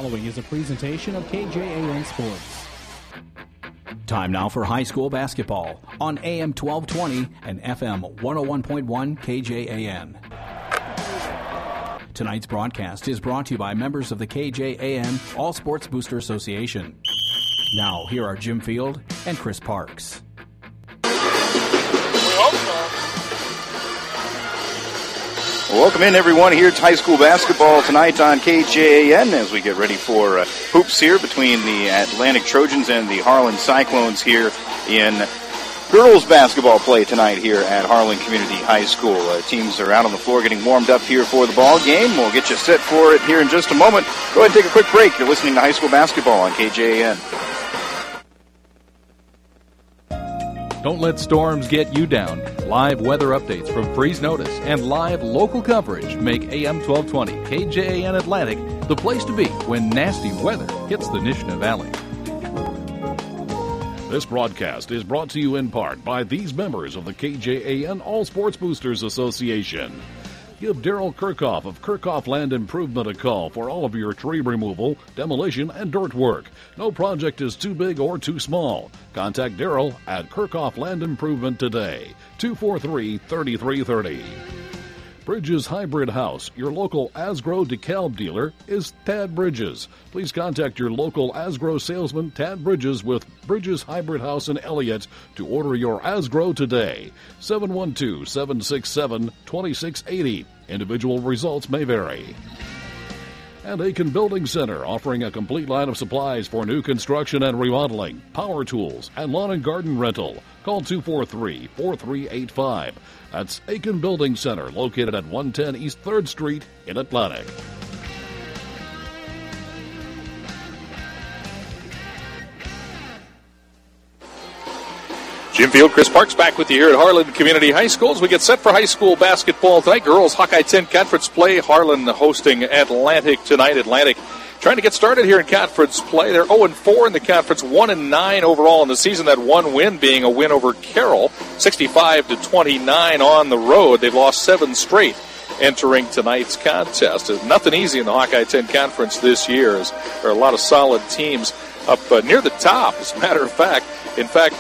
following is a presentation of KJAN Sports. Time now for high school basketball on AM 1220 and FM 101.1 KJAN. Tonight's broadcast is brought to you by members of the KJAN All Sports Booster Association. Now, here are Jim Field and Chris Parks. Welcome in, everyone. Here's high school basketball tonight on KJAN as we get ready for hoops here between the Atlantic Trojans and the Harlan Cyclones here in girls basketball play tonight here at Harlan Community High School. Teams are out on the floor getting warmed up here for the ball game. We'll get you set for it here in just a moment. Go ahead and take a quick break. You're listening to high school basketball on KJAN. Don't let storms get you down. Live weather updates from Freeze Notice and live local coverage make AM 1220 KJAN Atlantic the place to be when nasty weather hits the Nishna Valley. This broadcast is brought to you in part by these members of the KJAN All Sports Boosters Association. Give Daryl Kirchhoff of Kirchhoff Land Improvement a call for all of your tree removal, demolition, and dirt work. No project is too big or too small. Contact Daryl at Kirchhoff Land Improvement today, 243-3330. Bridges Hybrid House, your local Asgrow DeKalb dealer, is Tad Bridges. Please contact your local Asgrow salesman, Tad Bridges, with Bridges Hybrid House in Elliott to order your Asgrow today. 712-767-2680. Individual results may vary. And Aiken Building Center, offering a complete line of supplies for new construction and remodeling, power tools, and lawn and garden rental. Call 243-4385. That's Aiken Building Center, located at 110 East 3rd Street in Atlantic. Jim Field, Chris Parks back with you here at Harlan Community High School as we get set for high school basketball tonight. Girls Hawkeye 10 Conference play. Harlan hosting Atlantic tonight. Atlantic trying to get started here in conference play. They're 0-4 in the conference, 1-9 overall in the season. That one win being a win over Carroll, 65-29 on the road. They've lost 7 straight entering tonight's contest. There's nothing easy in the Hawkeye 10 Conference this year. There are a lot of solid teams up near the top, as a matter of fact. In fact,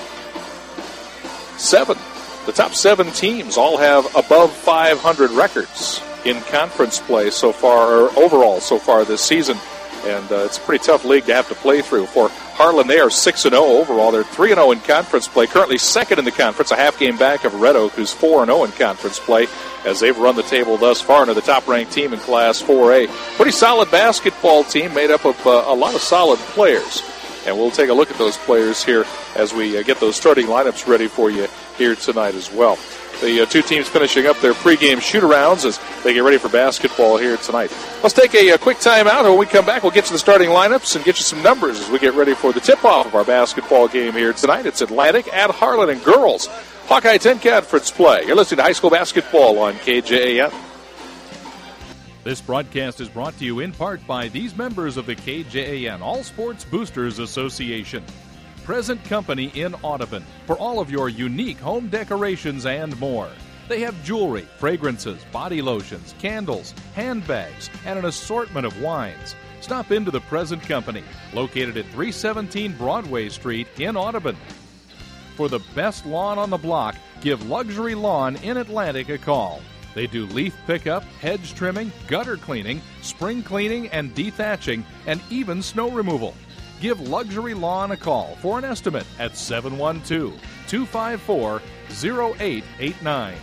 the top 7 teams all have above 500 records in conference play so far, or overall so far this season. And it's a pretty tough league to have to play through. For Harlan, they are 6-0 overall. They're 3-0 in conference play. Currently second in the conference, a half game back of Red Oak, who's 4-0 in conference play, as they've run the table thus far into the top-ranked team in Class 4A. Pretty solid basketball team made up of a lot of solid players. And we'll take a look at those players here as we get those starting lineups ready for you here tonight as well. The two teams finishing up their pregame shoot-arounds as they get ready for basketball here tonight. Let's take a quick timeout. When we come back, we'll get you the starting lineups and get you some numbers as we get ready for the tip-off of our basketball game here tonight. It's Atlantic at Harlan, and girls Hawkeye 10 Conference play. You're listening to high school basketball on KJAN. This broadcast is brought to you in part by these members of the KJAN All Sports Boosters Association. Present Company in Audubon for all of your unique home decorations and more. They have jewelry, fragrances, body lotions, candles, handbags, and an assortment of wines. Stop into the Present Company, located at 317 Broadway Street in Audubon. For the best lawn on the block, give Luxury Lawn in Atlantic a call. They do leaf pickup, hedge trimming, gutter cleaning, spring cleaning and dethatching, and even snow removal. Give Luxury Lawn a call for an estimate at 712-254-0889.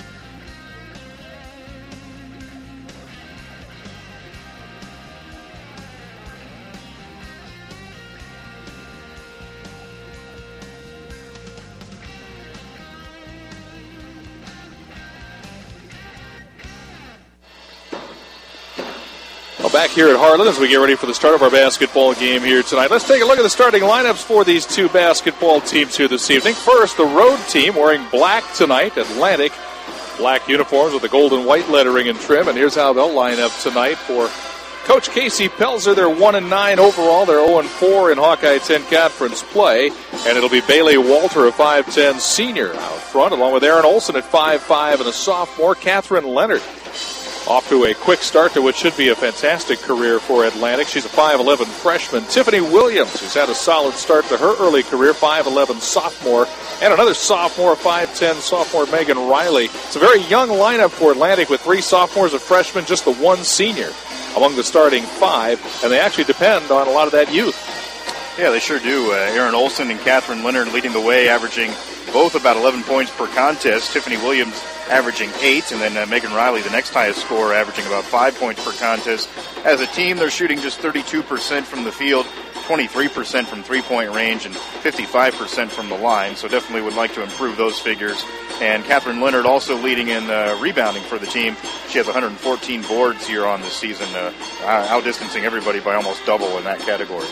Back here at Harlan as we get ready for the start of our basketball game here tonight. Let's take a look at the starting lineups for these two basketball teams here this evening. First, the road team wearing black tonight. Atlantic, black uniforms with the gold and white lettering and trim. And here's how they'll line up tonight for Coach Casey Pelzer. They're 1-9 overall. They're 0-4 in Hawkeye 10 Conference play. And it'll be Bailey Walter, a 5'10 senior, out front, along with Aaron Olson at 5'5 and a sophomore. Catherine Leonard Off to a quick start to what should be a fantastic career for Atlantic. She's a 5'11 freshman. Tiffany Williams, who's had a solid start to her early career, 5'11 sophomore. And another sophomore, 5'10 sophomore, Megan Riley. It's a very young lineup for Atlantic with 3 sophomores, a freshman, just the 1 senior among the starting 5. And they actually depend on a lot of that youth. Yeah, they sure do. Erin Olsen and Catherine Leonard leading the way, averaging both about 11 points per contest. Tiffany Williams averaging 8, and then Megan Riley, the next highest scorer, averaging about 5 points per contest. As a team, they're shooting just 32% from the field, 23% from three-point range, and 55% from the line, so definitely would like to improve those figures. And Catherine Leonard also leading in rebounding for the team. She has 114 boards here on this season, outdistancing everybody by almost double in that category.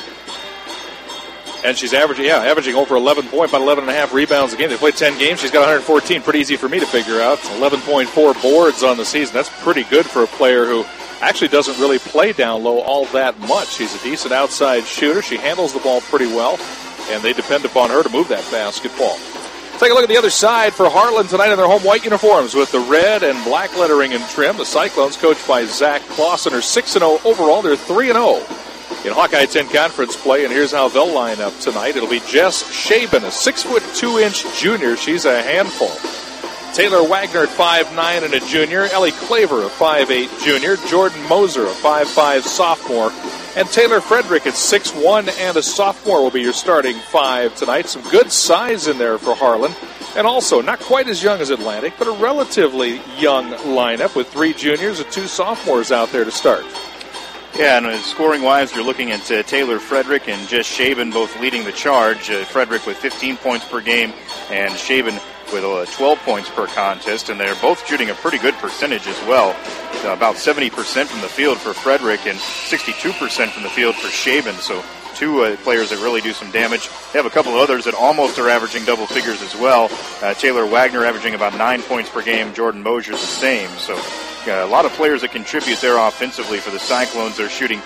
And she's averaging over 11 points, about 11.5 rebounds a game. They played 10 games. She's got 114. Pretty easy for me to figure out. 11.4 boards on the season. That's pretty good for a player who actually doesn't really play down low all that much. She's a decent outside shooter. She handles the ball pretty well, and they depend upon her to move that basketball. Take a look at the other side for Harlan tonight in their home white uniforms with the red and black lettering and trim. The Cyclones, coached by Zach Clausen, are 6-0 overall. They're 3-0. In Hawkeye 10 conference play, and here's how they'll line up tonight. It'll be Jess Shaben, a 6'2" junior. She's a handful. Taylor Wagner at 5'9" and a junior. Ellie Claver, a 5'8" junior. Jordan Moser, a 5'5" sophomore. And Taylor Frederick at 6'1" and a sophomore will be your starting 5 tonight. Some good size in there for Harlan. And also, not quite as young as Atlantic, but a relatively young lineup with 3 juniors and 2 sophomores out there to start. Yeah, and scoring-wise, you're looking at Taylor Frederick and Jess Shaben both leading the charge. Frederick with 15 points per game and Shaben with 12 points per contest, and they're both shooting a pretty good percentage as well. About 70% from the field for Frederick and 62% from the field for Shaben, so 2 players that really do some damage. They have a couple of others that almost are averaging double figures as well. Taylor Wagner averaging about 9 points per game, Jordan Mosier the same, so a lot of players that contribute there offensively for the Cyclones. They're shooting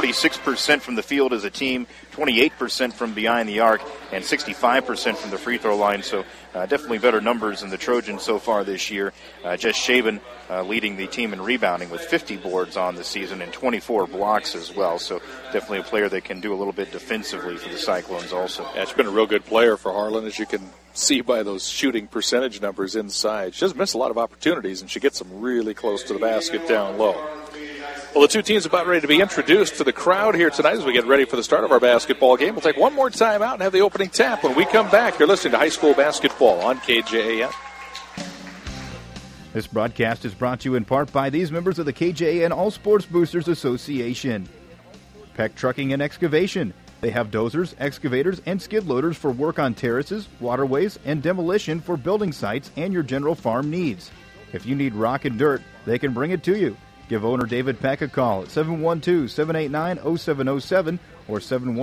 46% from the field as a team, 28% from behind the arc, and 65% from the free throw line. So definitely better numbers than the Trojans so far this year. Jess Shaben leading the team in rebounding with 50 boards on the season and 24 blocks as well. So definitely a player that can do a little bit defensively for the Cyclones also. Yeah, she's been a real good player for Harlan, as you can see by those shooting percentage numbers inside. She doesn't miss a lot of opportunities, and she gets them really close to the basket down low. Well, the 2 teams are about ready to be introduced to the crowd here tonight as we get ready for the start of our basketball game. We'll take one more time out and have the opening tap. When we come back, you're listening to high school basketball on KJAN. This broadcast is brought to you in part by these members of the KJAN All Sports Boosters Association. Peck Trucking and Excavation. They have dozers, excavators, and skid loaders for work on terraces, waterways, and demolition for building sites and your general farm needs. If you need rock and dirt, they can bring it to you. Give owner David Peck a call at 712-789-0707 or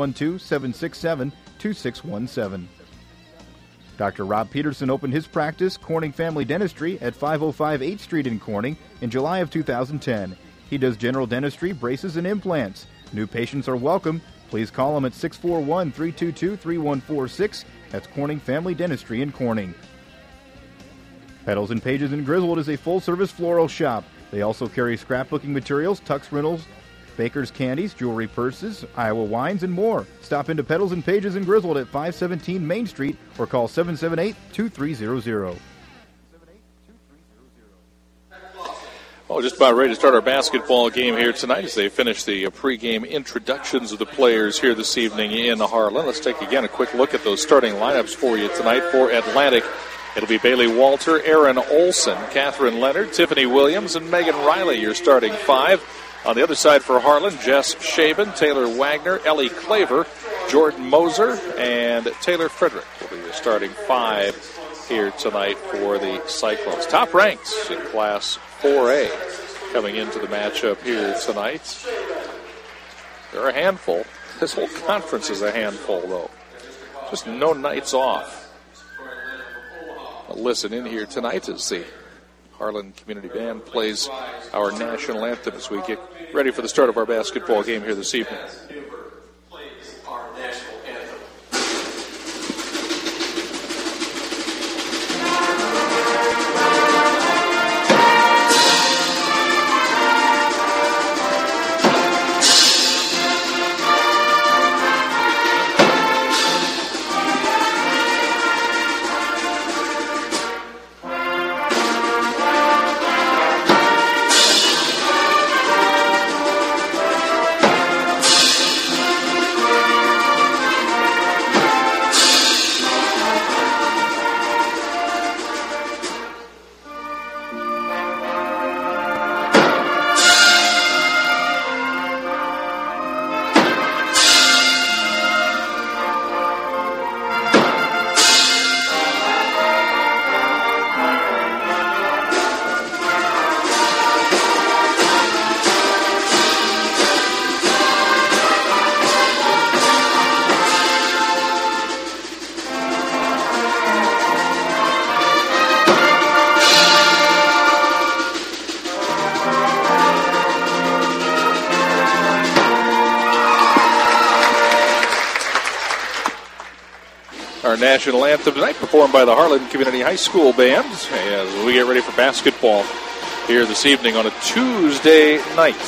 712-767-2617. Dr. Rob Peterson opened his practice, Corning Family Dentistry, at 505 8th Street in Corning in July of 2010. He does general dentistry, braces, and implants. New patients are welcome. Please call him at 641-322-3146. That's Corning Family Dentistry in Corning. Petals and Pages in Griswold is a full-service floral shop. They also carry scrapbooking materials, tux rentals, baker's candies, jewelry purses, Iowa wines, and more. Stop into Petals and Pages in Griswold at 517 Main Street or call 778-2300. Well, just about ready to start our basketball game here tonight as they finish the pregame introductions of the players here this evening in Harlan. Let's take again a quick look at those starting lineups for you tonight for Atlantic. It'll be Bailey Walter, Erin Olsen, Catherine Leonard, Tiffany Williams, and Megan Riley, your starting 5. On the other side for Harlan, Jess Shaben, Taylor Wagner, Ellie Claver, Jordan Moser, and Taylor Frederick will be your starting 5 here tonight for the Cyclones. Top ranks in Class 4A coming into the matchup here tonight. They're a handful. This whole conference is a handful, though. Just no nights off. Listen in here tonight as the Harlan Community Band plays our national anthem as we get ready for the start of our basketball game here this evening. our national anthem tonight, performed by the Harlan Community High School Band as we get ready for basketball here this evening on a Tuesday night.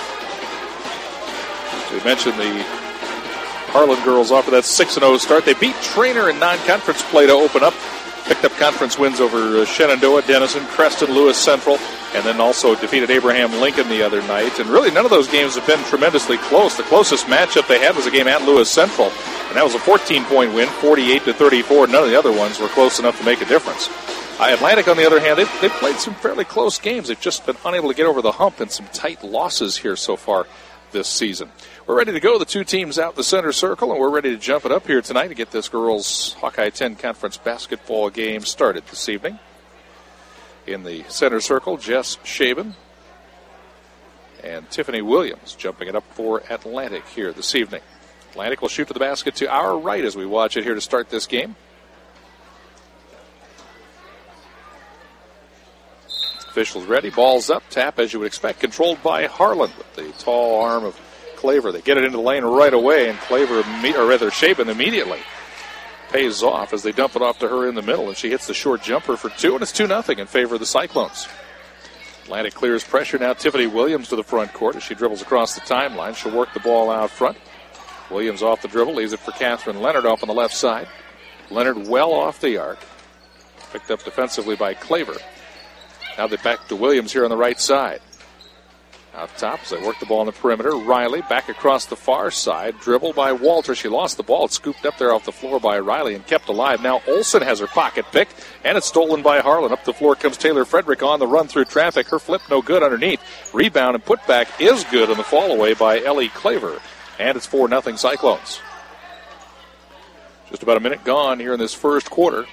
We mentioned the Harlan girls off of that 6-0 start. They beat Trainer in non-conference play to open up. Picked up conference wins over Shenandoah, Denison, Creston, Lewis Central, and then also defeated Abraham Lincoln the other night. And really none of those games have been tremendously close. The closest matchup they had was a game at Lewis Central, and that was a 14-point win, 48-34. None of the other ones were close enough to make a difference. Atlantic, on the other hand, they've played some fairly close games. They've just been unable to get over the hump, and some tight losses here so far this season. We're ready to go. The two teams out in the center circle, and we're ready to jump it up here tonight to get this girls Hawkeye 10 Conference basketball game started this evening. In the center circle, Jess Shaven and Tiffany Williams jumping it up for Atlantic here this evening. Atlantic will shoot to the basket to our right as we watch it here to start this game. Officials ready. Ball's up. Tap, as you would expect, controlled by Harlan with the tall arm of Claver. They get it into the lane right away, and Shaven immediately pays off as they dump it off to her in the middle, and she hits the short jumper for two, and it's 2-0 in favor of the Cyclones. Atlantic clears pressure now. Tiffany Williams to the front court as she dribbles across the timeline. She'll work the ball out front. Williams off the dribble, leaves it for Catherine Leonard off on the left side. Leonard well off the arc. Picked up defensively by Claver. Now they back to Williams here on the right side. Out top as they work the ball on the perimeter. Riley back across the far side. Dribbled by Walter. She lost the ball. It's scooped up there off the floor by Riley and kept alive. Now Olsen has her pocket picked, and it's stolen by Harlan. Up the floor comes Taylor Frederick on the run through traffic. Her flip no good underneath. Rebound and putback is good on the fall away by Ellie Claver. And it's 4-0 Cyclones. Just about a minute gone here in this first quarter.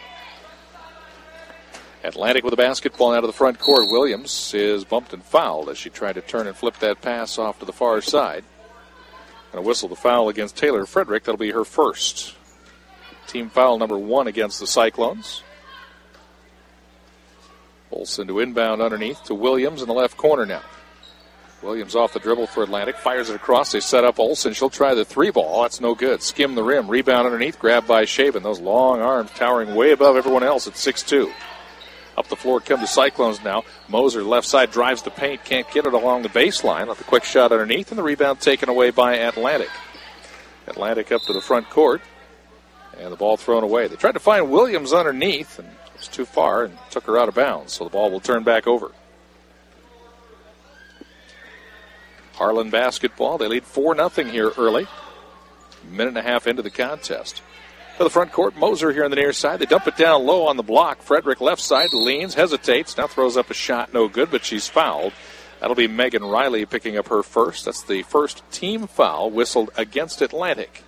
Atlantic with the basketball out of the front court. Williams is bumped and fouled as she tried to turn and flip that pass off to the far side. Going to whistle the foul against Taylor Frederick. That'll be her first. Team foul number 1 against the Cyclones. Olsen to inbound underneath to Williams in the left corner now. Williams off the dribble for Atlantic. Fires it across. They set up Olsen. She'll try the three ball. That's no good. Skim the rim. Rebound underneath. Grabbed by Shaven. Those long arms towering way above everyone else at 6'2". Up the floor come the Cyclones now. Moser left side drives the paint. Can't get it along the baseline. With a quick shot underneath, and the rebound taken away by Atlantic. Atlantic up to the front court. And the ball thrown away. They tried to find Williams underneath, and it was too far and took her out of bounds. So the ball will turn back over. Harlan basketball. They lead 4-0 here early. Minute and a half into the contest. To the front court, Moser here on the near side. They dump it down low on the block. Frederick left side leans, hesitates, now throws up a shot, no good, but she's fouled. That'll be Megan Riley picking up her first. That's the first team foul whistled against Atlantic.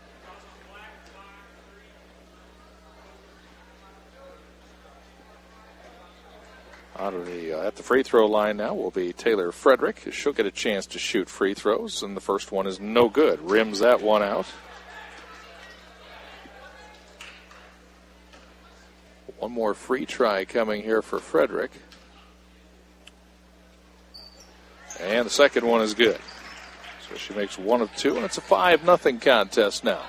At the free throw line now will be Taylor Frederick. She'll get a chance to shoot free throws, and the first one is no good. Rims that one out. One more free try coming here for Frederick. And the second one is good. So she makes 1 of 2, and it's a 5-0 contest now.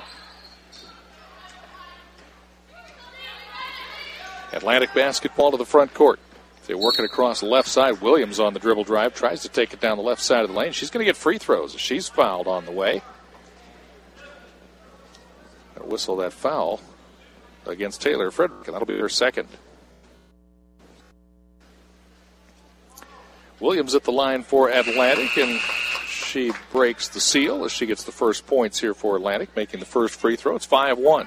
Atlantic basketball to the front court. They work it across the left side. Williams on the dribble drive. Tries to take it down the left side of the lane. She's going to get free throws. She's fouled on the way. Gonna whistle that foul against Taylor Frederick, and that'll be her second. Williams at the line for Atlantic, and she breaks the seal as she gets the first points here for Atlantic, making the first free throw. It's 5-1.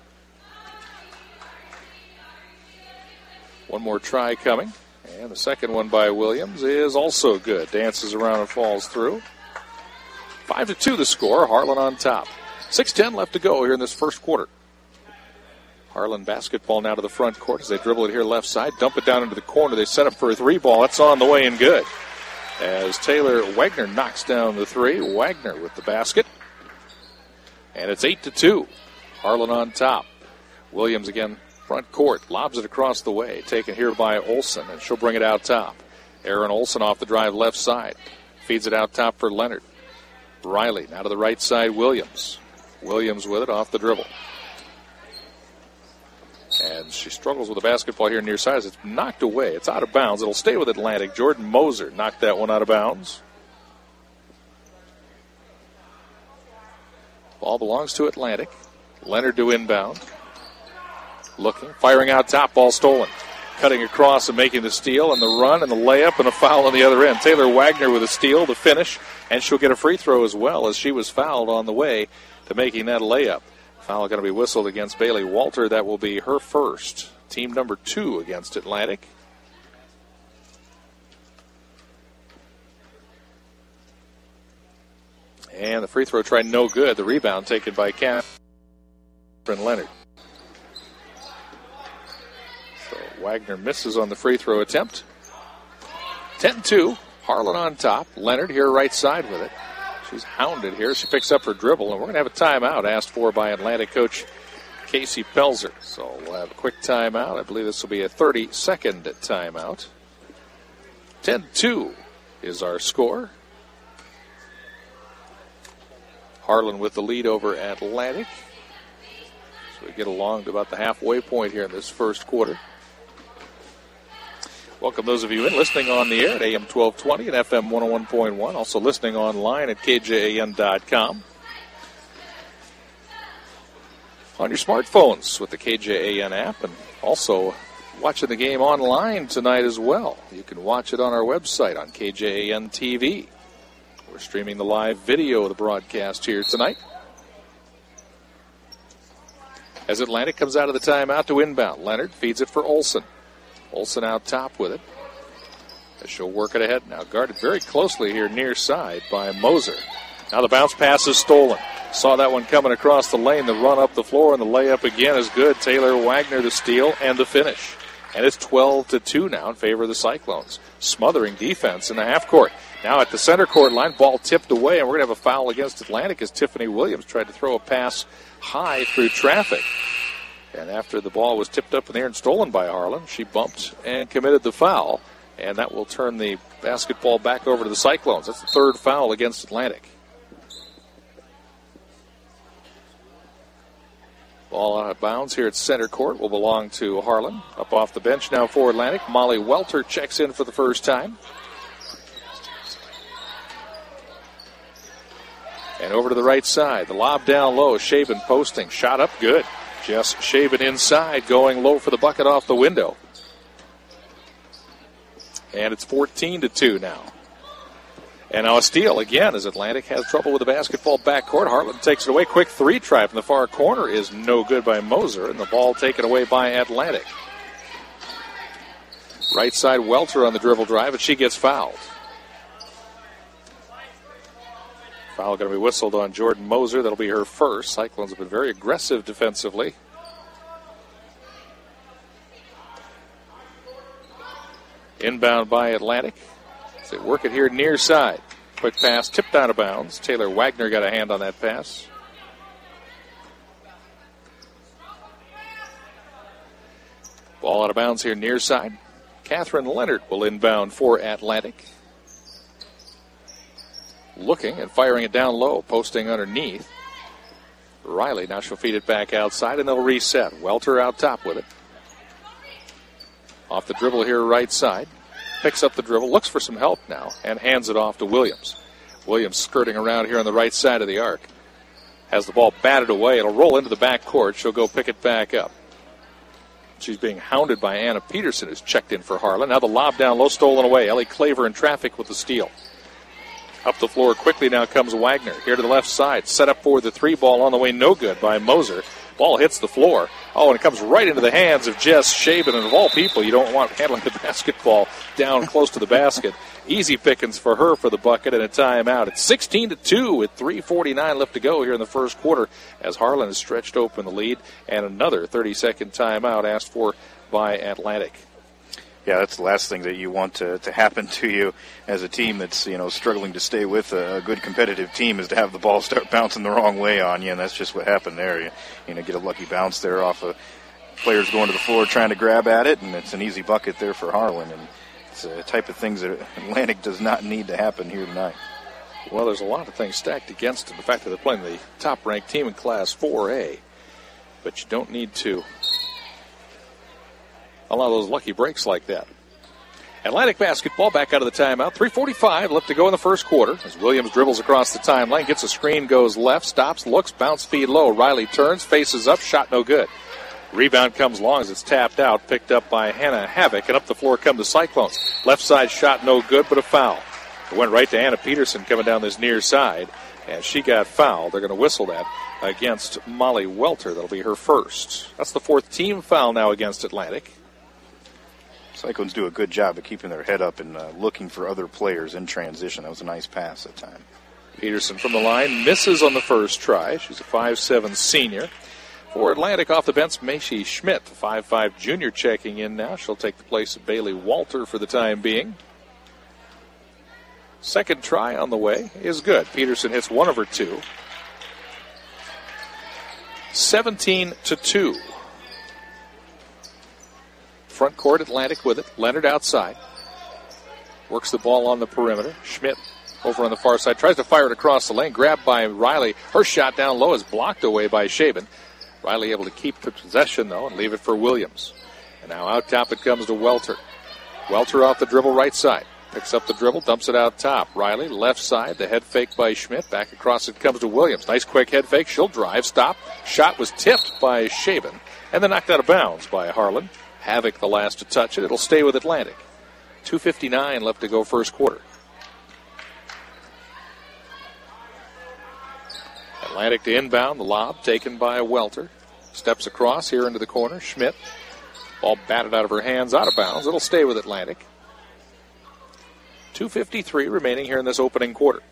One more try coming, and the second one by Williams is also good. Dances around and falls through. 5-2 the score. Harlan on top. 6:10 left to go here in this first quarter. Harlan basketball now to the front court as they dribble it here left side. Dump it down into the corner. They set up for a three ball. That's on the way and good. As Taylor Wagner knocks down the three. Wagner with the basket. And it's 8-2. Harlan on top. Williams again front court. Lobs it across the way. Taken here by Olsen, and she'll bring it out top. Aaron Olsen off the drive left side. Feeds it out top for Leonard. Riley now to the right side. Williams. Williams with it off the dribble. And she struggles with the basketball here near side as it's knocked away. It's out of bounds. It'll stay with Atlantic. Jordan Moser knocked that one out of bounds. Ball belongs to Atlantic. Leonard to inbound. Looking, firing out top, ball stolen. Cutting across and making the steal and the run and the layup and a foul on the other end. Taylor Wagner with a steal to finish, and she'll get a free throw as well as she was fouled on the way to making that layup. Foul going to be whistled against Bailey Walter. That will be her first. Team number 2 against Atlantic. And the free throw tried no good. The rebound taken by Catherine Leonard. So Wagner misses on the free throw attempt. 10-2. Harlan on top. Leonard here right side with it. She's hounded here. She picks up her dribble, and we're going to have a timeout asked for by Atlantic coach Casey Pelzer. So we'll have a quick timeout. I believe this will be a 30-second timeout. 10-2 is our score. Harlan with the lead over Atlantic. So we get along to about the halfway point here in this first quarter. Welcome those of you in listening on the air at AM 1220 and FM 101.1. Also listening online at KJAN.com. On your smartphones with the KJAN app, and also watching the game online tonight as well. You can watch it on our website on KJAN TV. We're streaming the live video of the broadcast here tonight. As Atlantic comes out of the timeout to inbound, Leonard feeds it for Olsen. Olsen out top with it. As she'll work it ahead now. Guarded very closely here near side by Moser. Now the bounce pass is stolen. Saw that one coming across the lane. The run up the floor and the layup again is good. Taylor Wagner the steal and the finish. And it's 12-2 now in favor of the Cyclones. Smothering defense in the half court. Now at the center court line, ball tipped away, and we're going to have a foul against Atlantic as Tiffany Williams tried to throw a pass high through traffic. And after the ball was tipped up in the air and stolen by Harlan, she bumped and committed the foul. And that will turn the basketball back over to the Cyclones. That's the third foul against Atlantic. Ball out of bounds here at center court will belong to Harlan. Up off the bench now for Atlantic. Molly Welter checks in for the first time. And over to the right side. The lob down low. Shaban posting. Shot up good. Jess Shaban inside, going low for the bucket off the window. And it's 14-2 now. And now a steal again as Atlantic has trouble with the basketball backcourt. Harlan takes it away. Quick three try from the far corner is no good by Moser, and the ball taken away by Atlantic. Right side Welter on the dribble drive, and she gets fouled. Foul going to be whistled on Jordan Moser. That'll be her first. Cyclones have been very aggressive defensively. Inbound by Atlantic. They work it here near side. Quick pass, tipped out of bounds. Taylor Wagner got a hand on that pass. Ball out of bounds here near side. Catherine Leonard will inbound for Atlantic. Looking and firing it down low, posting underneath. Riley, now she'll feed it back outside, and they'll reset. Welter out top with it. Off the dribble here, right side. Picks up the dribble, looks for some help now, and hands it off to Williams. Williams skirting around here on the right side of the arc. Has the ball batted away. It'll roll into the back court. She'll go pick it back up. She's being hounded by Anna Peterson, who's checked in for Harlan. Now the lob down low, stolen away. Ellie Claver in traffic with the steal. Up the floor quickly now comes Wagner. Here to the left side. Set up for the three ball on the way. No good by Moser. Ball hits the floor. Oh, and it comes right into the hands of Jess Shaban. And of all people, you don't want handling the basketball down close to the basket. Easy pickings for her for the bucket and a timeout. It's 16-2 with 3:49 left to go here in the first quarter as Harlan has stretched open the lead. And another 30-second timeout asked for by Atlantic. Yeah, that's the last thing that you want to happen to you as a team that's, struggling to stay with a good competitive team is to have the ball start bouncing the wrong way on you, and that's just what happened there. You get a lucky bounce there off of players going to the floor trying to grab at it, and it's an easy bucket there for Harlan. And it's a type of things that Atlantic does not need to happen here tonight. Well, there's a lot of things stacked against them. The fact that they're playing the top-ranked team in Class 4A, but you don't need to a lot of those lucky breaks like that. Atlantic basketball back out of the timeout. 3:45 left to go in the first quarter as Williams dribbles across the timeline, gets a screen, goes left, stops, looks, bounce speed low. Riley turns, faces up, shot no good. Rebound comes long as it's tapped out, picked up by Hannah Havoc, and up the floor come the Cyclones. Left side shot no good, but a foul. It went right to Anna Peterson coming down this near side, and she got fouled. They're going to whistle that against Molly Welter. That'll be her first. That's the fourth team foul now against Atlantic. Cyclones do a good job of keeping their head up and looking for other players in transition. That was a nice pass that time. Peterson from the line misses on the first try. She's a 5'7" senior. For Atlantic off the bench, Macy Schmidt, the 5'5" junior, checking in now. She'll take the place of Bailey Walter for the time being. Second try on the way is good. Peterson hits one of her two. 17-2. Front court, Atlantic with it. Leonard outside. Works the ball on the perimeter. Schmidt over on the far side. Tries to fire it across the lane. Grabbed by Riley. Her shot down low is blocked away by Shaben. Riley able to keep the possession, though, and leave it for Williams. And now out top it comes to Welter. Welter off the dribble right side. Picks up the dribble, dumps it out top. Riley, left side, the head fake by Schmidt. Back across it comes to Williams. Nice quick head fake. She'll drive, stop. Shot was tipped by Shaben, and then knocked out of bounds by Harlan. Havoc the last to touch it. It'll stay with Atlantic. 2:59 left to go first quarter. Atlantic to inbound. The lob taken by Welter. Steps across here into the corner. Schmidt. Ball batted out of her hands, out of bounds. It'll stay with Atlantic. 2:53 remaining here in this opening quarter.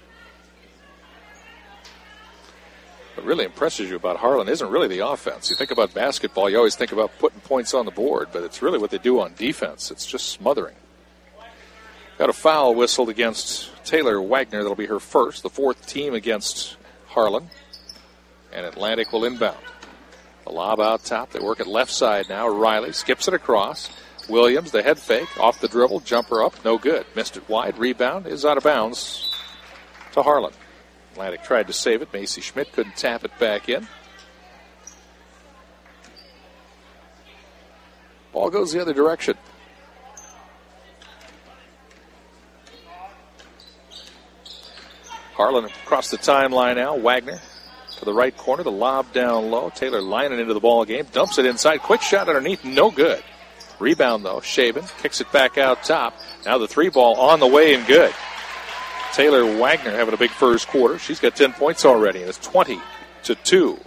What really impresses you about Harlan isn't really the offense. You think about basketball, you always think about putting points on the board, but it's really what they do on defense. It's just smothering. Got a foul whistled against Taylor Wagner. That'll be her first, the fourth team against Harlan. And Atlantic will inbound. The lob out top. They work at left side now. Riley skips it across. Williams, the head fake, off the dribble, jumper up, no good. Missed it wide. Rebound is out of bounds to Harlan. Atlantic tried to save it. Macy Schmidt couldn't tap it back in. Ball goes the other direction. Harlan across the timeline now. Wagner to the right corner. The lob down low. Taylor lining into the ball game. Dumps it inside. Quick shot underneath. No good. Rebound, though. Shaben kicks it back out top. Now the three ball on the way and good. Taylor Wagner having a big first quarter. She's got 10 points already, and it's 20-2.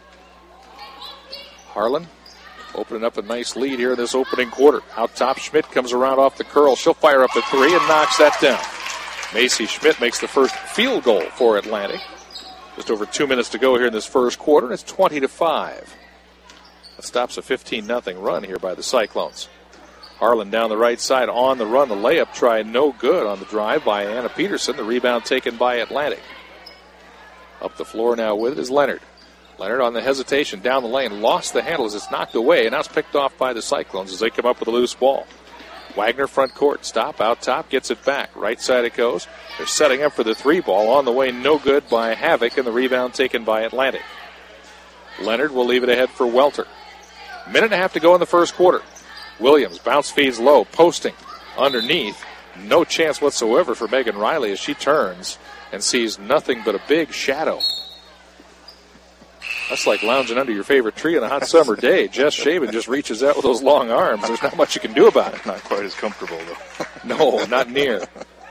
Harlan opening up a nice lead here in this opening quarter. Out top, Schmidt comes around off the curl. She'll fire up a three and knocks that down. Macy Schmidt makes the first field goal for Atlantic. Just over 2 minutes to go here in this first quarter, and it's 20-5. That stops a 15-0 run here by the Cyclones. Harlan down the right side on the run. The layup try no good on the drive by Anna Peterson. The rebound taken by Atlantic. Up the floor now with it is Leonard. Leonard on the hesitation down the lane. Lost the handle as it's knocked away, and now it's picked off by the Cyclones as they come up with a loose ball. Wagner front court. Stop out top. Gets it back. Right side it goes. They're setting up for the three ball. On the way, no good by Havoc, and the rebound taken by Atlantic. Leonard will leave it ahead for Welter. Minute and a half to go in the first quarter. Williams bounce feeds low, posting underneath. No chance whatsoever for Megan Riley as she turns and sees nothing but a big shadow. That's like lounging under your favorite tree on a hot summer day. Jess Shaben just reaches out with those long arms. There's not much you can do about it. Not quite as comfortable, though. No, not near.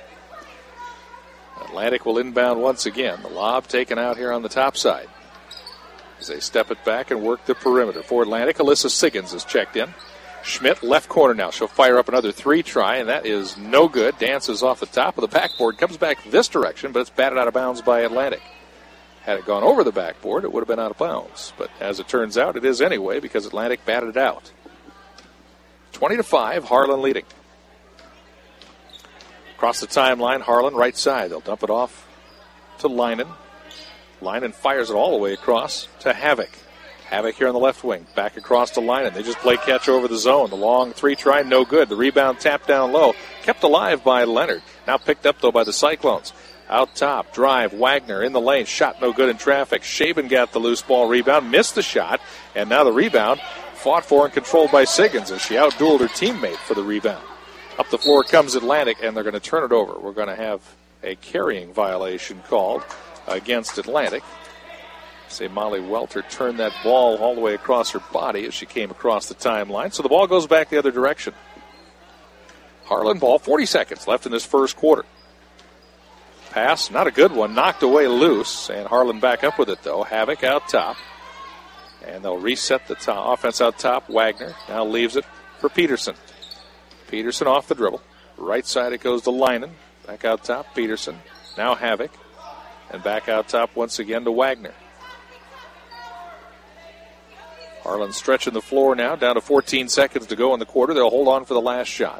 Atlantic will inbound once again. The lob taken out here on the top side. As they step it back and work the perimeter. For Atlantic, Alyssa Siggins is checked in. Schmidt, left corner now. She'll fire up another three try, and that is no good. Dances off the top of the backboard. Comes back this direction, but it's batted out of bounds by Atlantic. Had it gone over the backboard, it would have been out of bounds. But as it turns out, it is anyway because Atlantic batted it out. 20-5, Harlan leading. Across the timeline, Harlan right side. They'll dump it off to Leinen. Leinen fires it all the way across to Havoc. Havoc here on the left wing. Back across to Leinen. They just play catch over the zone. The long three try, no good. The rebound tapped down low. Kept alive by Leonard. Now picked up, though, by the Cyclones. Out top, drive, Wagner in the lane. Shot no good in traffic. Shaben got the loose ball rebound. Missed the shot. And now the rebound fought for and controlled by Siggins as she outdueled her teammate for the rebound. Up the floor comes Atlantic, and they're going to turn it over. We're going to have a carrying violation called against Atlantic. Say Molly Welter turned that ball all the way across her body as she came across the timeline. So the ball goes back the other direction. Harlan ball, 40 seconds left in this first quarter. Pass, not a good one, knocked away loose, and Harlan back up with it, though. Havoc out top, and they'll reset the offense out top. Wagner now leaves it for Peterson. Peterson off the dribble. Right side it goes to Leinen. Back out top, Peterson. Now Havoc, and back out top once again to Wagner. Harlan stretching the floor now, down to 14 seconds to go in the quarter. They'll hold on for the last shot.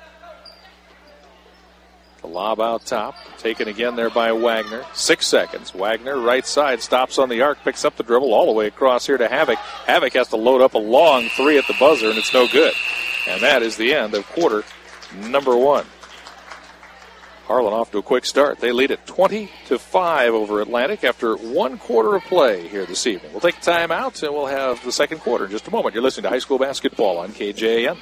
The lob out top, taken again there by Wagner. 6 seconds. Wagner, right side, stops on the arc, picks up the dribble all the way across here to Havoc. Havoc has to load up a long three at the buzzer, and it's no good. And that is the end of quarter number 1. Harlan off to a quick start. They lead it 20-5 over Atlantic after 1 quarter of play here this evening. We'll take a timeout, and we'll have the second quarter in just a moment. You're listening to high school basketball on KJAN.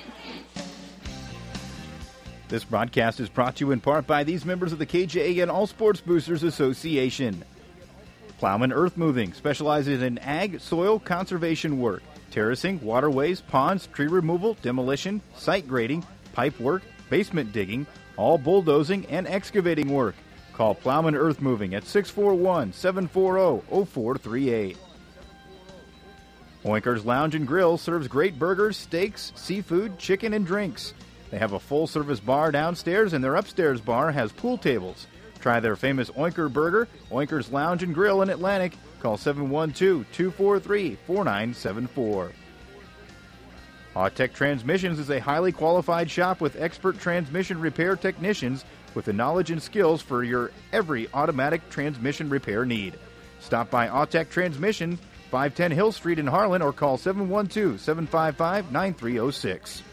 This broadcast is brought to you in part by these members of the KJAN All Sports Boosters Association. Plowman Earth Moving specializes in ag soil conservation work, terracing, waterways, ponds, tree removal, demolition, site grading, pipe work, basement digging, all bulldozing and excavating work. Call Plowman Earth Moving at 641-740-0438. Oinker's Lounge and Grill serves great burgers, steaks, seafood, chicken, and drinks. They have a full-service bar downstairs, and their upstairs bar has pool tables. Try their famous Oinker Burger, Oinker's Lounge and Grill in Atlantic. Call 712-243-4974. Autech Transmissions is a highly qualified shop with expert transmission repair technicians with the knowledge and skills for your every automatic transmission repair need. Stop by Autech Transmission, 510 Hill Street in Harlan, or call 712-755-9306.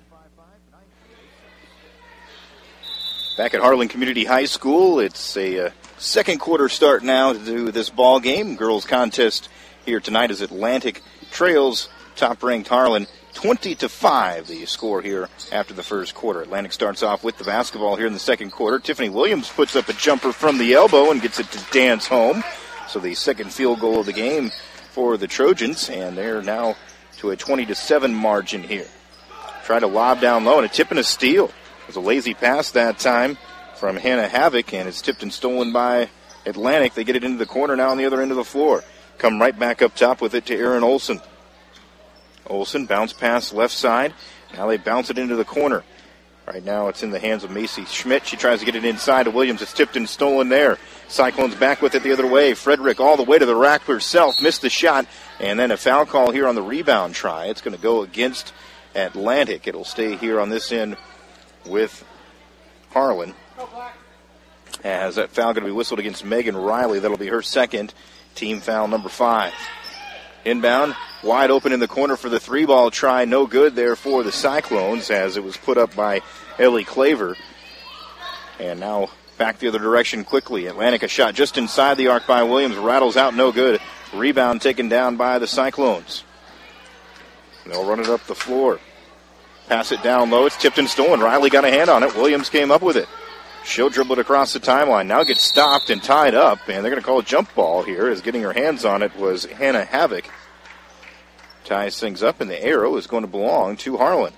Back at Harlan Community High School, it's a second quarter start now to this ball game. Girls contest here tonight as Atlantic trails top-ranked Harlan 20-5. The score here after the first quarter. Atlantic starts off with the basketball here in the second quarter. Tiffany Williams puts up a jumper from the elbow and gets it to dance home. So the second field goal of the game for the Trojans, and they're now to a 20-7 margin here. Try to lob down low and a tip and a steal. It was a lazy pass that time from Hannah Havoc, and it's tipped and stolen by Atlantic. They get it into the corner now on the other end of the floor. Come right back up top with it to Aaron Olson. Olson bounce pass left side. Now they bounce it into the corner. Right now it's in the hands of Macy Schmidt. She tries to get it inside to Williams. It's tipped and stolen there. Cyclones back with it the other way. Frederick all the way to the rack herself. Missed the shot. And then a foul call here on the rebound try. It's going to go against Atlantic. It'll stay here on this end with Harlan. As that foul going to be whistled against Megan Riley. That'll be her second. Team foul number 5. Inbound, wide open in the corner for the three-ball try. No good there for the Cyclones as it was put up by Ellie Claver. And now back the other direction quickly. Atlantic a shot just inside the arc by Williams. Rattles out, no good. Rebound taken down by the Cyclones. They'll run it up the floor. Pass it down low. It's tipped and stolen. Riley got a hand on it. Williams came up with it. She'll dribble it across the timeline. Now gets stopped and tied up, and they're going to call a jump ball here as getting her hands on it was Hannah Havoc. Ties things up, and the arrow is going to belong to Harlan.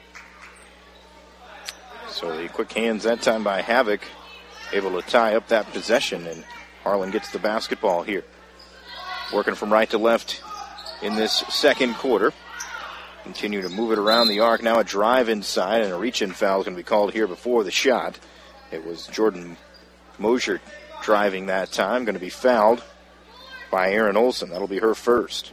So the quick hands that time by Havoc, able to tie up that possession, and Harlan gets the basketball here. Working from right to left in this second quarter. Continue to move it around the arc. Now a drive inside, and a reach-in foul is going to be called here before the shot. It was Jordan Mosier driving that time. Going to be fouled by Aaron Olson. That'll be her first.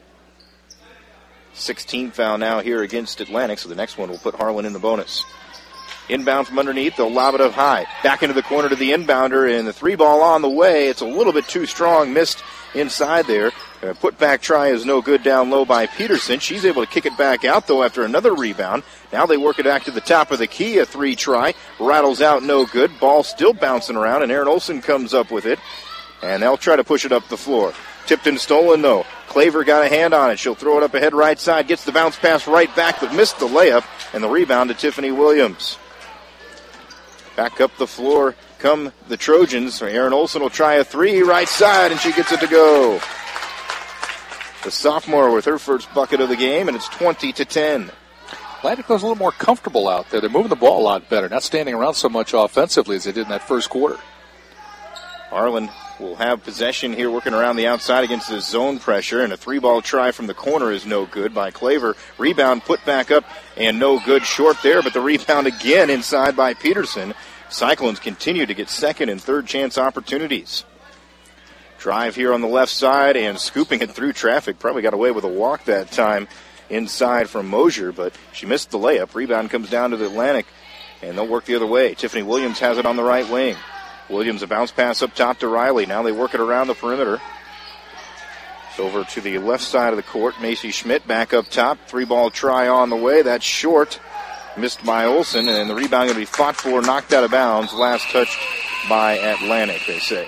16th foul now here against Atlantic, so the next one will put Harlan in the bonus. Inbound from underneath. They'll lob it up high. Back into the corner to the inbounder, and the three ball on the way. It's a little bit too strong. Missed inside there. Put back try is no good down low by Peterson. She's able to kick it back out, though, after another rebound. Now they work it back to the top of the key. A three try. Rattles out, no good. Ball still bouncing around, and Aaron Olson comes up with it. And they'll try to push it up the floor. Tipped and stolen, though. Claver got a hand on it. She'll throw it up ahead right side. Gets the bounce pass right back, but missed the layup. And the rebound to Tiffany Williams. Back up the floor come the Trojans. Aaron Olson will try a three right side, and she gets it to go. The sophomore with her first bucket of the game, and it's 20-10. Atlantic was a little more comfortable out there. They're moving the ball a lot better, not standing around so much offensively as they did in that first quarter. Harlan will have possession here, working around the outside against the zone pressure, and a three-ball try from the corner is no good by Claver. Rebound put back up, and no good short there, but the rebound again inside by Peterson. Cyclones continue to get second and third chance opportunities. Drive here on the left side and scooping it through traffic. Probably got away with a walk that time inside from Mosier, but she missed the layup. Rebound comes down to the Atlantic, and they'll work the other way. Tiffany Williams has it on the right wing. Williams a bounce pass up top to Riley. Now they work it around the perimeter. It's over to the left side of the court. Macy Schmidt back up top. Three-ball try on the way. That's short. Missed by Olson, and the rebound going to be fought for, knocked out of bounds. Last touched by Atlantic, they say.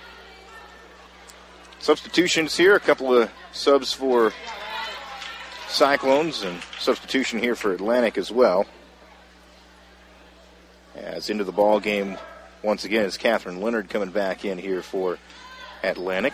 Substitutions here. A couple of subs for Cyclones, and substitution here for Atlantic as well. As into the ball game once again is Catherine Leonard coming back in here for Atlantic.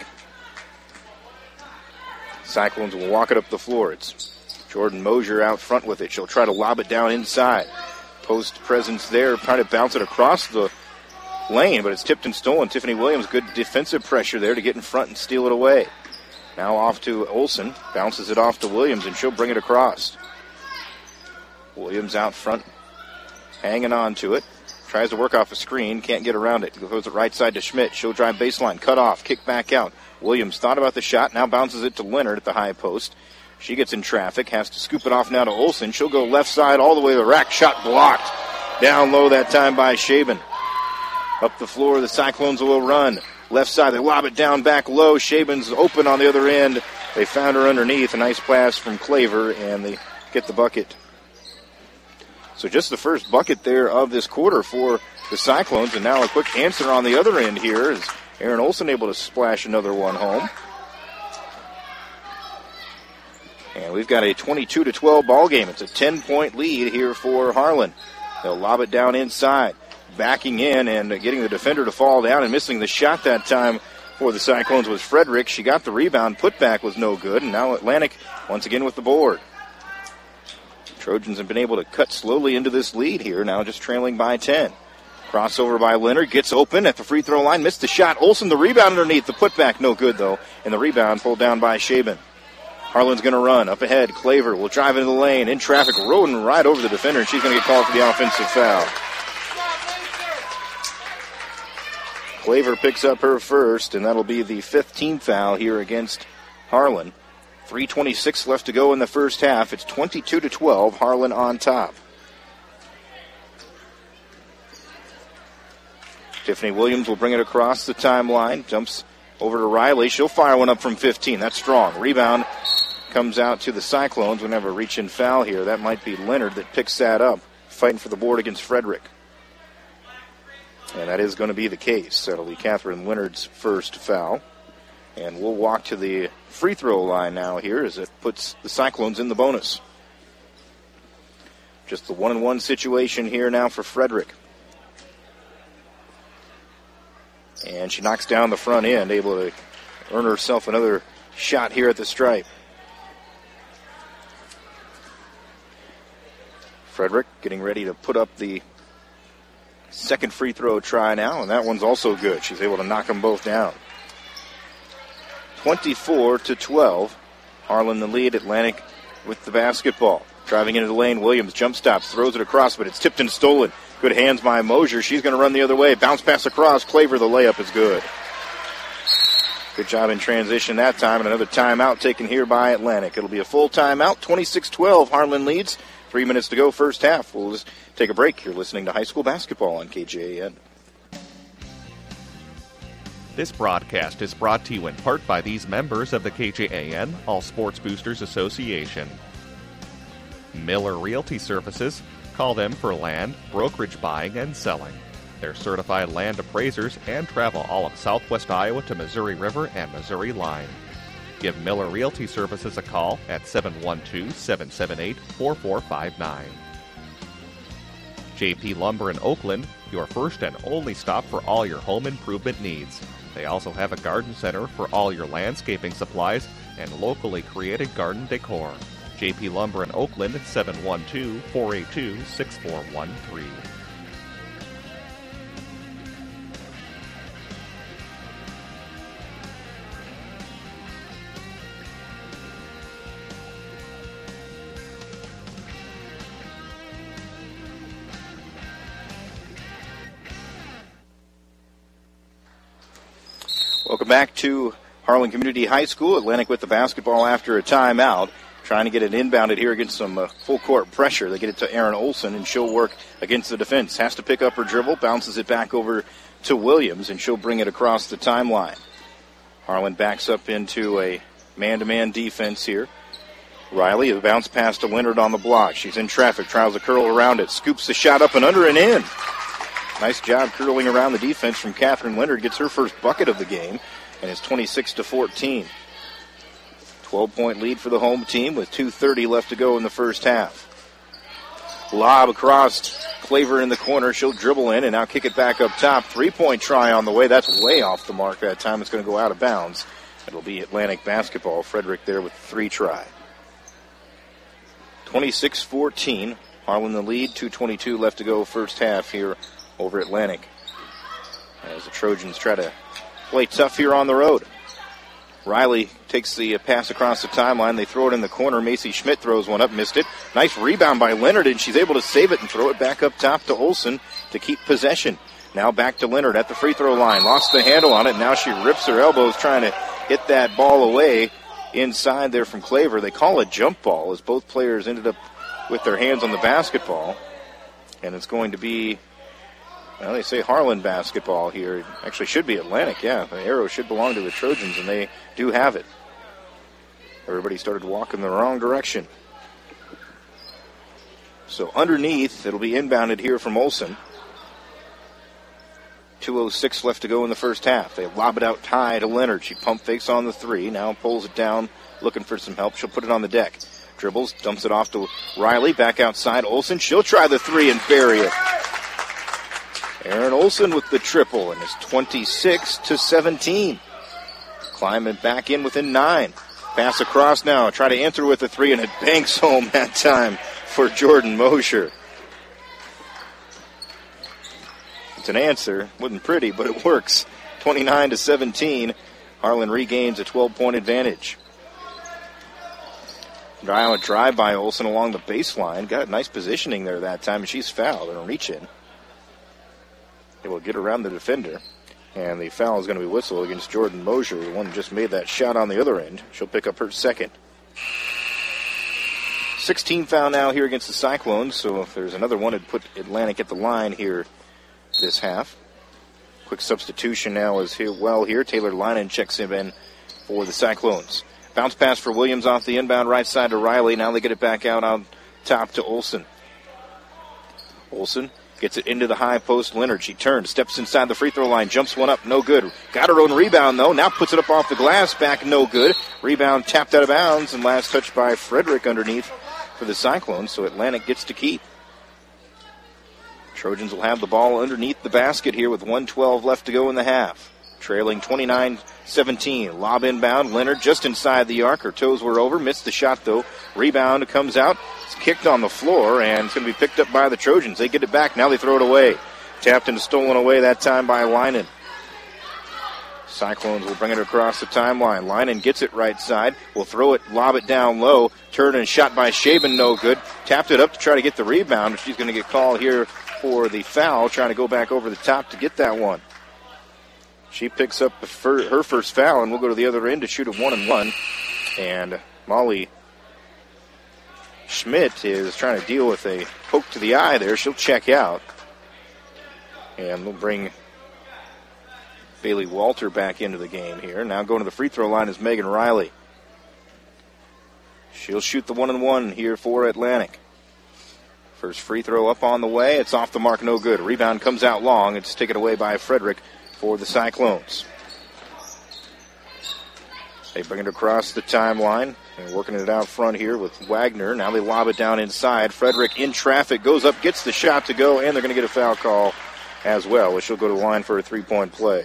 Cyclones will walk it up the floor. It's Jordan Mosier out front with it. She'll try to lob it down inside. Post presence there, trying to bounce it across the lane, but it's tipped and stolen. Tiffany Williams, good defensive pressure there to get in front and steal it away. Now off to Olson, bounces it off to Williams, and she'll bring it across. Williams out front, hanging on to it. Tries to work off a screen, can't get around it. Goes it right side to Schmidt. She'll drive baseline, cut off, kick back out. Williams thought about the shot, now bounces it to Leonard at the high post. She gets in traffic, has to scoop it off now to Olson. She'll go left side all the way to the rack. Shot blocked. Down low that time by Shaban. Up the floor, the Cyclones will run. Left side, they lob it down back low. Shaban's open on the other end. They found her underneath. A nice pass from Claver, and they get the bucket. So just the first bucket there of this quarter for the Cyclones, and now a quick answer on the other end here is Aaron Olson able to splash another one home. And we've got a 22-12 ball game. It's a 10-point lead here for Harlan. They'll lob it down inside. Backing in and getting the defender to fall down and missing the shot that time for the Cyclones was Frederick. She got the rebound. Putback was no good. And now Atlantic once again with the board. Trojans have been able to cut slowly into this lead here. Now just trailing by 10. Crossover by Leonard. Gets open at the free throw line. Missed the shot. Olson the rebound underneath. The putback no good though. And the rebound pulled down by Shaban. Harlan's going to run. Up ahead, Claver will drive into the lane. In traffic, rolling right over the defender, and she's going to get called for the offensive foul. Claver picks up her first, and that'll be the fifth team foul here against Harlan. 3:26 left to go in the first half. It's 22-12, Harlan on top. Tiffany Williams will bring it across the timeline. Jumps over to Riley. She'll fire one up from 15. That's strong. Rebound comes out to the Cyclones. We'll have a reach-in foul here. That might be Leonard that picks that up, fighting for the board against Frederick. And that is going to be the case. That'll be Catherine Leonard's first foul. And we'll walk to the free throw line now here as it puts the Cyclones in the bonus. Just the 1-on-1 situation here now for Frederick. And she knocks down the front end, able to earn herself another shot here at the stripe. Frederick getting ready to put up the second free throw try now, and that one's also good. She's able to knock them both down. 24-12. Harlan the lead. Atlantic with the basketball. Driving into the lane, Williams jump stops, throws it across, but it's tipped and stolen. Good hands by Mosier. She's going to run the other way. Bounce pass across. Claver, the layup is good. Good job in transition that time, and another timeout taken here by Atlantic. It'll be a full timeout. 26-12. Harlan leads. 3 minutes to go, first half. We'll just take a break. You're listening to high school basketball on KJAN. This broadcast is brought to you in part by these members of the KJAN All Sports Boosters Association. Miller Realty Services. Call them for land, brokerage buying, and selling. They're certified land appraisers and travel all of southwest Iowa to Missouri River and Missouri Line. Give Miller Realty Services a call at 712-778-4459. JP Lumber in Oakland, your first and only stop for all your home improvement needs. They also have a garden center for all your landscaping supplies and locally created garden decor. JP Lumber in Oakland, 712-482-6413. Welcome back to Harlan Community High School. Atlantic with the basketball after a timeout. Trying to get it inbounded here against some full court pressure. They get it to Erin Olson, and she'll work against the defense. Has to pick up her dribble, bounces it back over to Williams, and she'll bring it across the timeline. Harlan backs up into a man-to-man defense here. Riley, the bounce pass to Leonard on the block. She's in traffic, tries to curl around it, scoops the shot up and under and in. Nice job curling around the defense from Catherine Leonard. Gets her first bucket of the game, and it's 26-14. 12-point lead for the home team with 2:30 left to go in the first half. Lob across Claver in the corner. She'll dribble in and now kick it back up top. 3-point try on the way. That's way off the mark that time. It's going to go out of bounds. It'll be Atlantic basketball. Frederick there with the 3-try. 26-14. Harlan the lead. 2:22 left to go first half here over Atlantic, as the Trojans try to play tough here on the road. Riley takes the pass across the timeline. They throw it in the corner. Macy Schmidt throws one up, missed it. Nice rebound by Leonard, and she's able to save it and throw it back up top to Olson to keep possession. Now back to Leonard at the free throw line. Lost the handle on it. Now she rips her elbows trying to hit that ball away inside there from Claver. They call it jump ball as both players ended up with their hands on the basketball. And it's going to be, well, they say Harlan basketball here. It actually should be Atlantic, yeah. The arrow should belong to the Trojans, and they do have it. Everybody started walking the wrong direction. So underneath, it'll be inbounded here from Olson. 2:06 left to go in the first half. They lob it out high to Leonard. She pump fakes on the three. Now pulls it down, looking for some help. She'll put it on the deck. Dribbles, dumps it off to Riley. Back outside, Olson. She'll try the three and bury it. Erin Olson with the triple, and it's 26-17. Climbing back in within 9. Pass across now. Try to answer with the three, and it banks home that time for Jordan Mosher. It's an answer. Wasn't pretty, but it works. 29-17. Harlan regains a 12-point advantage. Drive by Olson along the baseline. Got nice positioning there that time, and she's fouled and a reach in. It will get around the defender, and the foul is going to be whistled against Jordan Mosher, the one who just made that shot on the other end. She'll pick up her second. 16 foul now here against the Cyclones, so if there's another one, it'd put Atlantic at the line here this half. Quick substitution now is here. Taylor Linen checks him in for the Cyclones. Bounce pass for Williams off the inbound right side to Riley. Now they get it back out on top to Olson. Olson gets it into the high post. Leonard, she turns, steps inside the free throw line, jumps one up, no good. Got her own rebound, though. Now puts it up off the glass, back, no good. Rebound tapped out of bounds, and last touch by Frederick underneath for the Cyclones, so Atlantic gets to keep. Trojans will have the ball underneath the basket here with 1:12 left to go in the half. Trailing 29-17. Lob inbound. Leonard just inside the arc. Her toes were over. Missed the shot, though. Rebound comes out. It's kicked on the floor, and it's going to be picked up by the Trojans. They get it back. Now they throw it away. Tapped and stolen away that time by Linen. Cyclones will bring it across the timeline. Linen gets it right side. Will throw it, lob it down low. Turn and shot by Shaben, no good. Tapped it up to try to get the rebound. She's going to get called here for the foul, trying to go back over the top to get that one. She picks up her first foul, and we'll go to the other end to shoot a 1-and-1. And Molly Schmidt is trying to deal with a poke to the eye there. She'll check out. And we'll bring Bailey Walter back into the game here. Now going to the free throw line is Megan Riley. She'll shoot the 1-and-1 here for Atlantic. First free throw up on the way. It's off the mark, no good. Rebound comes out long. It's taken away by Frederick for the Cyclones. They bring it across the timeline and working it out front here with Wagner. Now they lob it down inside. Frederick in traffic, goes up, gets the shot to go, and they're going to get a foul call as well. She'll go to the line for a three-point play.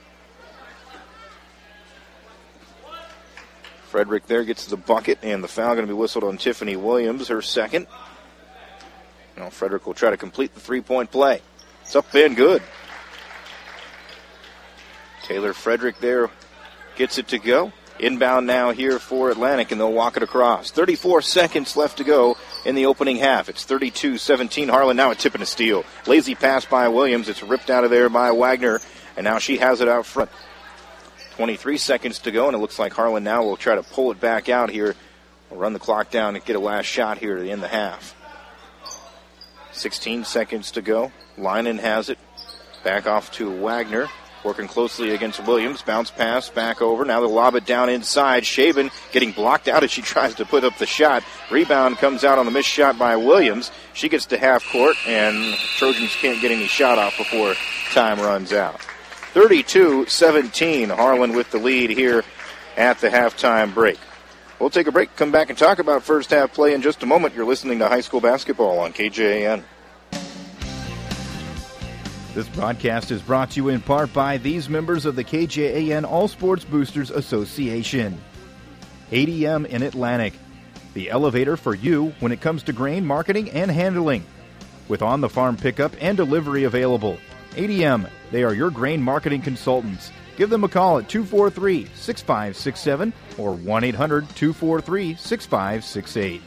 Frederick there gets the bucket, and the foul going to be whistled on Tiffany Williams, her second. Now Frederick will try to complete the three-point play. It's up and good. Taylor Frederick there gets it to go. Inbound now here for Atlantic, and they'll walk it across. 34 seconds left to go in the opening half. It's 32-17. Harlan now a tip and a steal. Lazy pass by Williams. It's ripped out of there by Wagner, and now she has it out front. 23 seconds to go, and it looks like Harlan now will try to pull it back out here. We'll run the clock down and get a last shot here to end the half. 16 seconds to go. Lynan has it. Back off to Wagner. Working closely against Williams. Bounce pass back over. Now they'll lob it down inside. Shaven getting blocked out as she tries to put up the shot. Rebound comes out on the missed shot by Williams. She gets to half court, and Trojans can't get any shot off before time runs out. 32-17. Harlan with the lead here at the halftime break. We'll take a break, come back and talk about first half play in just a moment. You're listening to high school basketball on KJAN. This broadcast is brought to you in part by these members of the KJAN All Sports Boosters Association. ADM in Atlantic, the elevator for you when it comes to grain marketing and handling. With on-the-farm pickup and delivery available. ADM, they are your grain marketing consultants. Give them a call at 243-6567 or 1-800-243-6568.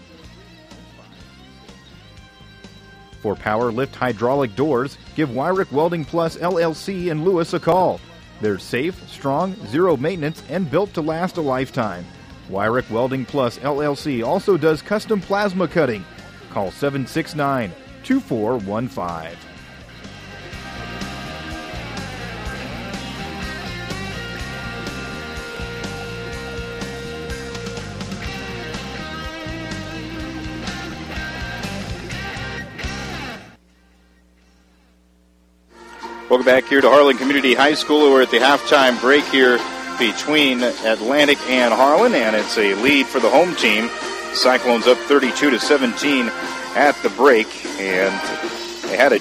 For power lift hydraulic doors, give Wyrick Welding Plus LLC in Lewis a call. They're safe, strong, zero maintenance, and built to last a lifetime. Wyrick Welding Plus LLC also does custom plasma cutting. Call 769-2415. Welcome back here to Harlan Community High School. We're at the halftime break here between Atlantic and Harlan, and it's a lead for the home team. Cyclones up 32-17 at the break, and they had a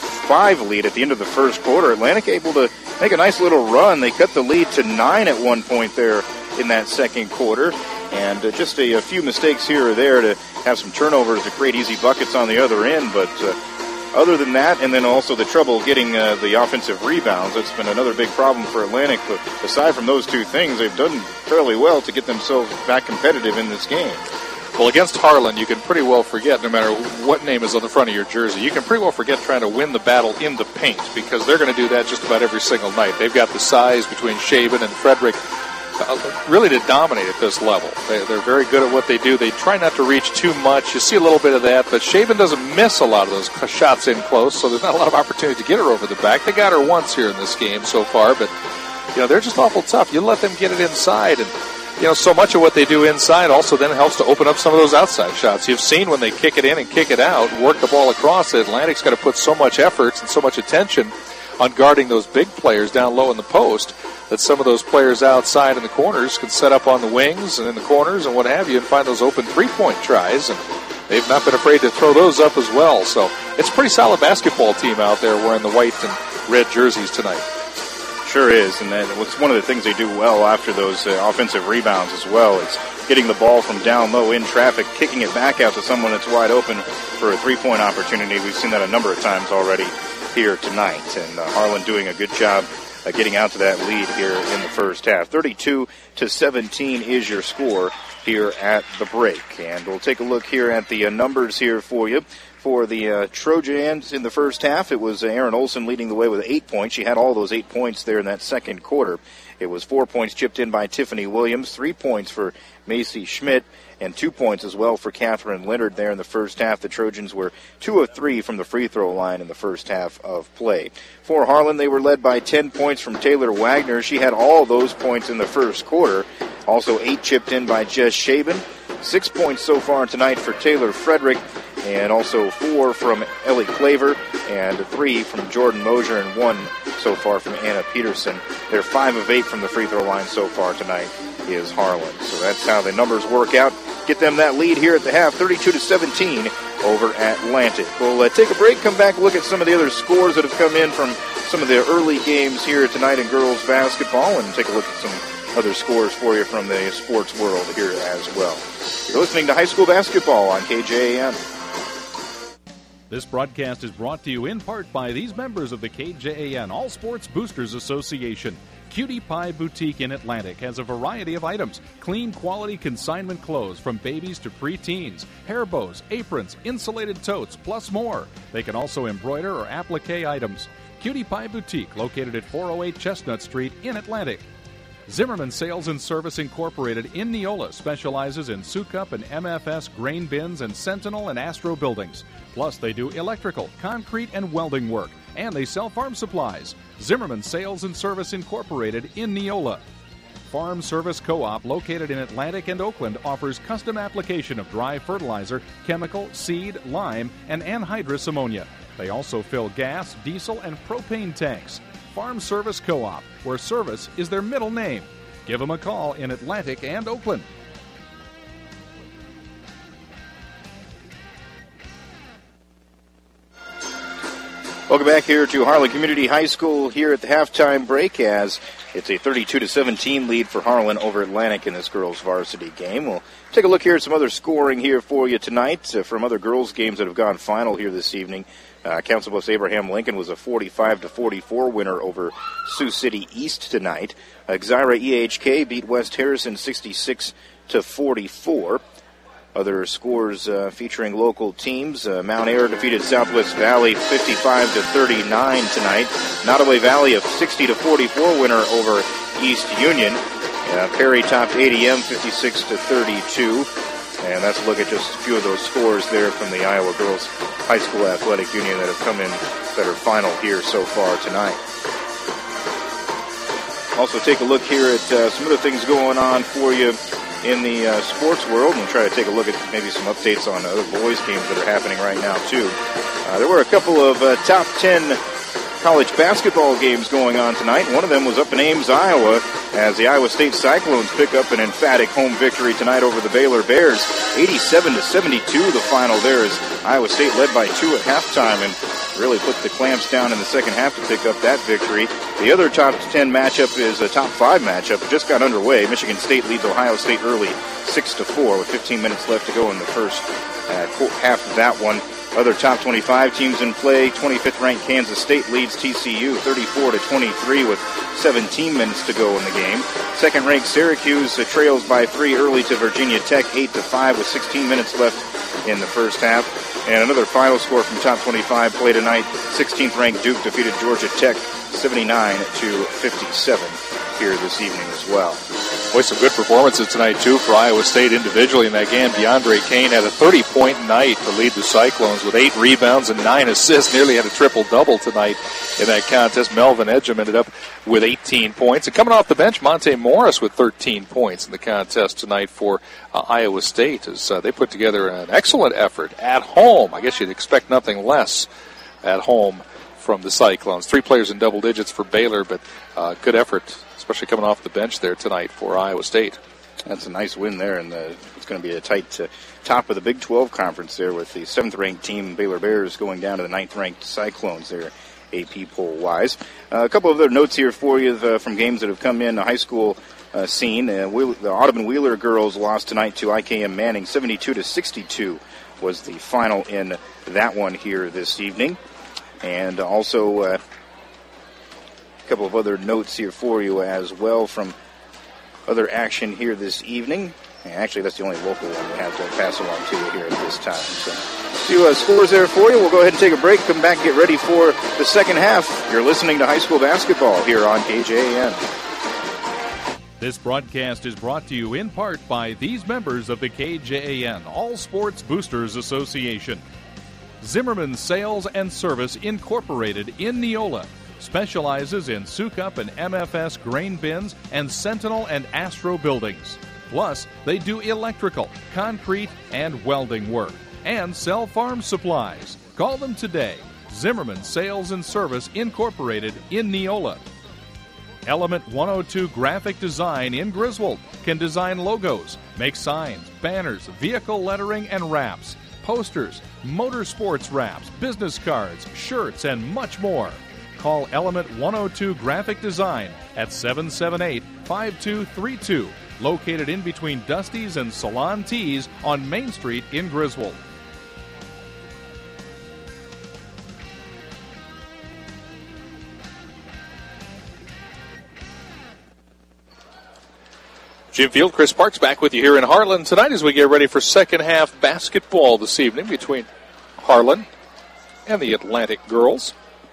20-5 lead at the end of the first quarter. Atlantic able to make a nice little run. They cut the lead to 9 at one point there in that second quarter, and just a few mistakes here or there to have some turnovers to create easy buckets on the other end, but other than that, and then also the trouble getting the offensive rebounds, that's been another big problem for Atlantic. But aside from those two things, they've done fairly well to get themselves back competitive in this game. Well, against Harlan, you can pretty well forget, no matter what name is on the front of your jersey, you can pretty well forget trying to win the battle in the paint, because they're going to do that just about every single night. They've got the size between Shaven and Frederick really to dominate at this level. They're very good at what they do. They try not to reach too much. You see a little bit of that, but Shaven doesn't miss a lot of those shots in close, so there's not a lot of opportunity to get her over the back. They got her once here in this game so far, but they're just awful tough. You let them get it inside, and so much of what they do inside also then helps to open up some of those outside shots. You've seen when they kick it in and kick it out, work the ball across, the Atlantic's got to put so much effort and so much attention on guarding those big players down low in the post that some of those players outside in the corners can set up on the wings and in the corners and what have you and find those open three-point tries, and they've not been afraid to throw those up as well. So it's a pretty solid basketball team out there wearing the white and red jerseys tonight. Sure is, and it's one of the things they do well after those offensive rebounds as well. It's getting the ball from down low in traffic, kicking it back out to someone that's wide open for a three-point opportunity. We've seen that a number of times already here tonight, and Harlan doing a good job getting out to that lead here in the first half. 32-17 is your score here at the break, and we'll take a look here at the numbers here for you. For the Trojans in the first half, it was Aaron Olson leading the way with 8 points. She had all those 8 points there in that second quarter. It was 4 points chipped in by Tiffany Williams, 3 points for Macy Schmidt, and 2 points as well for Catherine Leonard there in the first half. The Trojans were 2 of 3 from the free throw line in the first half of play. For Harlan, they were led by 10 points from Taylor Wagner. She had all those points in the first quarter. Also 8 chipped in by Jess Shaven. 6 points so far tonight for Taylor Frederick, and also 4 from Ellie Claver, and 3 from Jordan Mosier, and 1 so far from Anna Peterson. They're 5 of 8 from the free throw line so far tonight is Harlan. So that's how the numbers work out. Get them that lead here at the half, 32-17 over Atlantic. We'll take a break, come back, look at some of the other scores that have come in from some of the early games here tonight in girls basketball, and take a look at some other scores for you from the sports world here as well. You're listening to High School Basketball on KJAN. This broadcast is brought to you in part by these members of the KJAN All Sports Boosters Association. Cutie Pie Boutique in Atlantic has a variety of items. Clean, quality consignment clothes from babies to preteens. Hair bows, aprons, insulated totes, plus more. They can also embroider or applique items. Cutie Pie Boutique, located at 408 Chestnut Street in Atlantic. Zimmerman Sales and Service Incorporated in Neola specializes in Sukup and MFS grain bins and Sentinel and Astro buildings. Plus, they do electrical, concrete, and welding work. And they sell farm supplies. Zimmerman Sales and Service Incorporated in Neola. Farm Service Co-op, located in Atlantic and Oakland, offers custom application of dry fertilizer, chemical, seed, lime, and anhydrous ammonia. They also fill gas, diesel, and propane tanks. Farm Service Co-op, where service is their middle name. Give them a call in Atlantic and Oakland. Welcome back here to Harlan Community High School here at the halftime break, as it's a 32-17 lead for Harlan over Atlantic in this girls varsity game. We'll take a look here at some other scoring here for you tonight from other girls games that have gone final here this evening. Council Bluffs Abraham Lincoln was a 45-44 winner over Sioux City East tonight. Xira EHK beat West Harrison 66-44. Other scores featuring local teams. Mount Ayr defeated Southwest Valley 55-39 tonight. Nottoway Valley a 60-44 winner over East Union. Perry topped ADM 56-32. And that's a look at just a few of those scores there from the Iowa Girls High School Athletic Union that have come in that are final here so far tonight. Also take a look here at some other things going on for you in the sports world, and we'll try to take a look at maybe some updates on other boys games that are happening right now too. There were a couple of top 10 college basketball games going on tonight. One of them was up in Ames, Iowa, as the Iowa State Cyclones pick up an emphatic home victory tonight over the Baylor Bears. 87-72 the final there, as Iowa State led by 2 at halftime and really put the clamps down in the second half to pick up that victory. The other top 10 matchup is a top 5 matchup. It just got underway. Michigan State leads Ohio State early 6-4 with 15 minutes left to go in the first half of that one. Other top 25 teams in play. 25th ranked Kansas State leads TCU 34-23 with 17 minutes to go in the game. Second ranked Syracuse trails by 3 early to Virginia Tech 8-5 with 16 minutes left in the first half. And another final score from top 25 play tonight. 16th ranked Duke defeated Georgia Tech 79-57 here this evening as well. Boy, some good performances tonight, too, for Iowa State individually in that game. DeAndre Kane had a 30-point night to lead the Cyclones with 8 rebounds and 9 assists. Nearly had a triple-double tonight in that contest. Melvin Edgem ended up with 18 points. And coming off the bench, Monte Morris with 13 points in the contest tonight for Iowa State, as they put together an excellent effort at home. I guess you'd expect nothing less at home from the Cyclones. 3 players in double digits for Baylor, but good effort, especially coming off the bench there tonight for Iowa State. That's a nice win there, and it's going to be a tight top of the Big 12 conference there, with the 7th-ranked team, Baylor Bears, going down to the 9th-ranked Cyclones there, AP poll-wise. A couple of other notes here for you from games that have come in the high school scene. The Audubon Wheeler girls lost tonight to IKM Manning. 72-62 was the final in that one here this evening. And also a couple of other notes here for you as well from other action here this evening. And actually, that's the only local one we have to pass along to you here at this time. So, a few scores there for you. We'll go ahead and take a break, come back, get ready for the second half. You're listening to High School Basketball here on KJAN. This broadcast is brought to you in part by these members of the KJAN All Sports Boosters Association. Zimmerman Sales and Service Incorporated in Neola specializes in Sukup and MFS grain bins and Sentinel and Astro buildings. Plus, they do electrical, concrete, and welding work, and sell farm supplies. Call them today. Zimmerman Sales and Service Incorporated in Neola. Element 102 Graphic Design in Griswold can design logos, make signs, banners, vehicle lettering and wraps, posters, motorsports wraps, business cards, shirts, and much more. Call Element 102 Graphic Design at 778-5232, located in between Dusty's and Salon Tees on Main Street in Griswold. Jim Field, Chris Parks back with you here in Harlan tonight as we get ready for second half basketball this evening between Harlan and the Atlantic girls.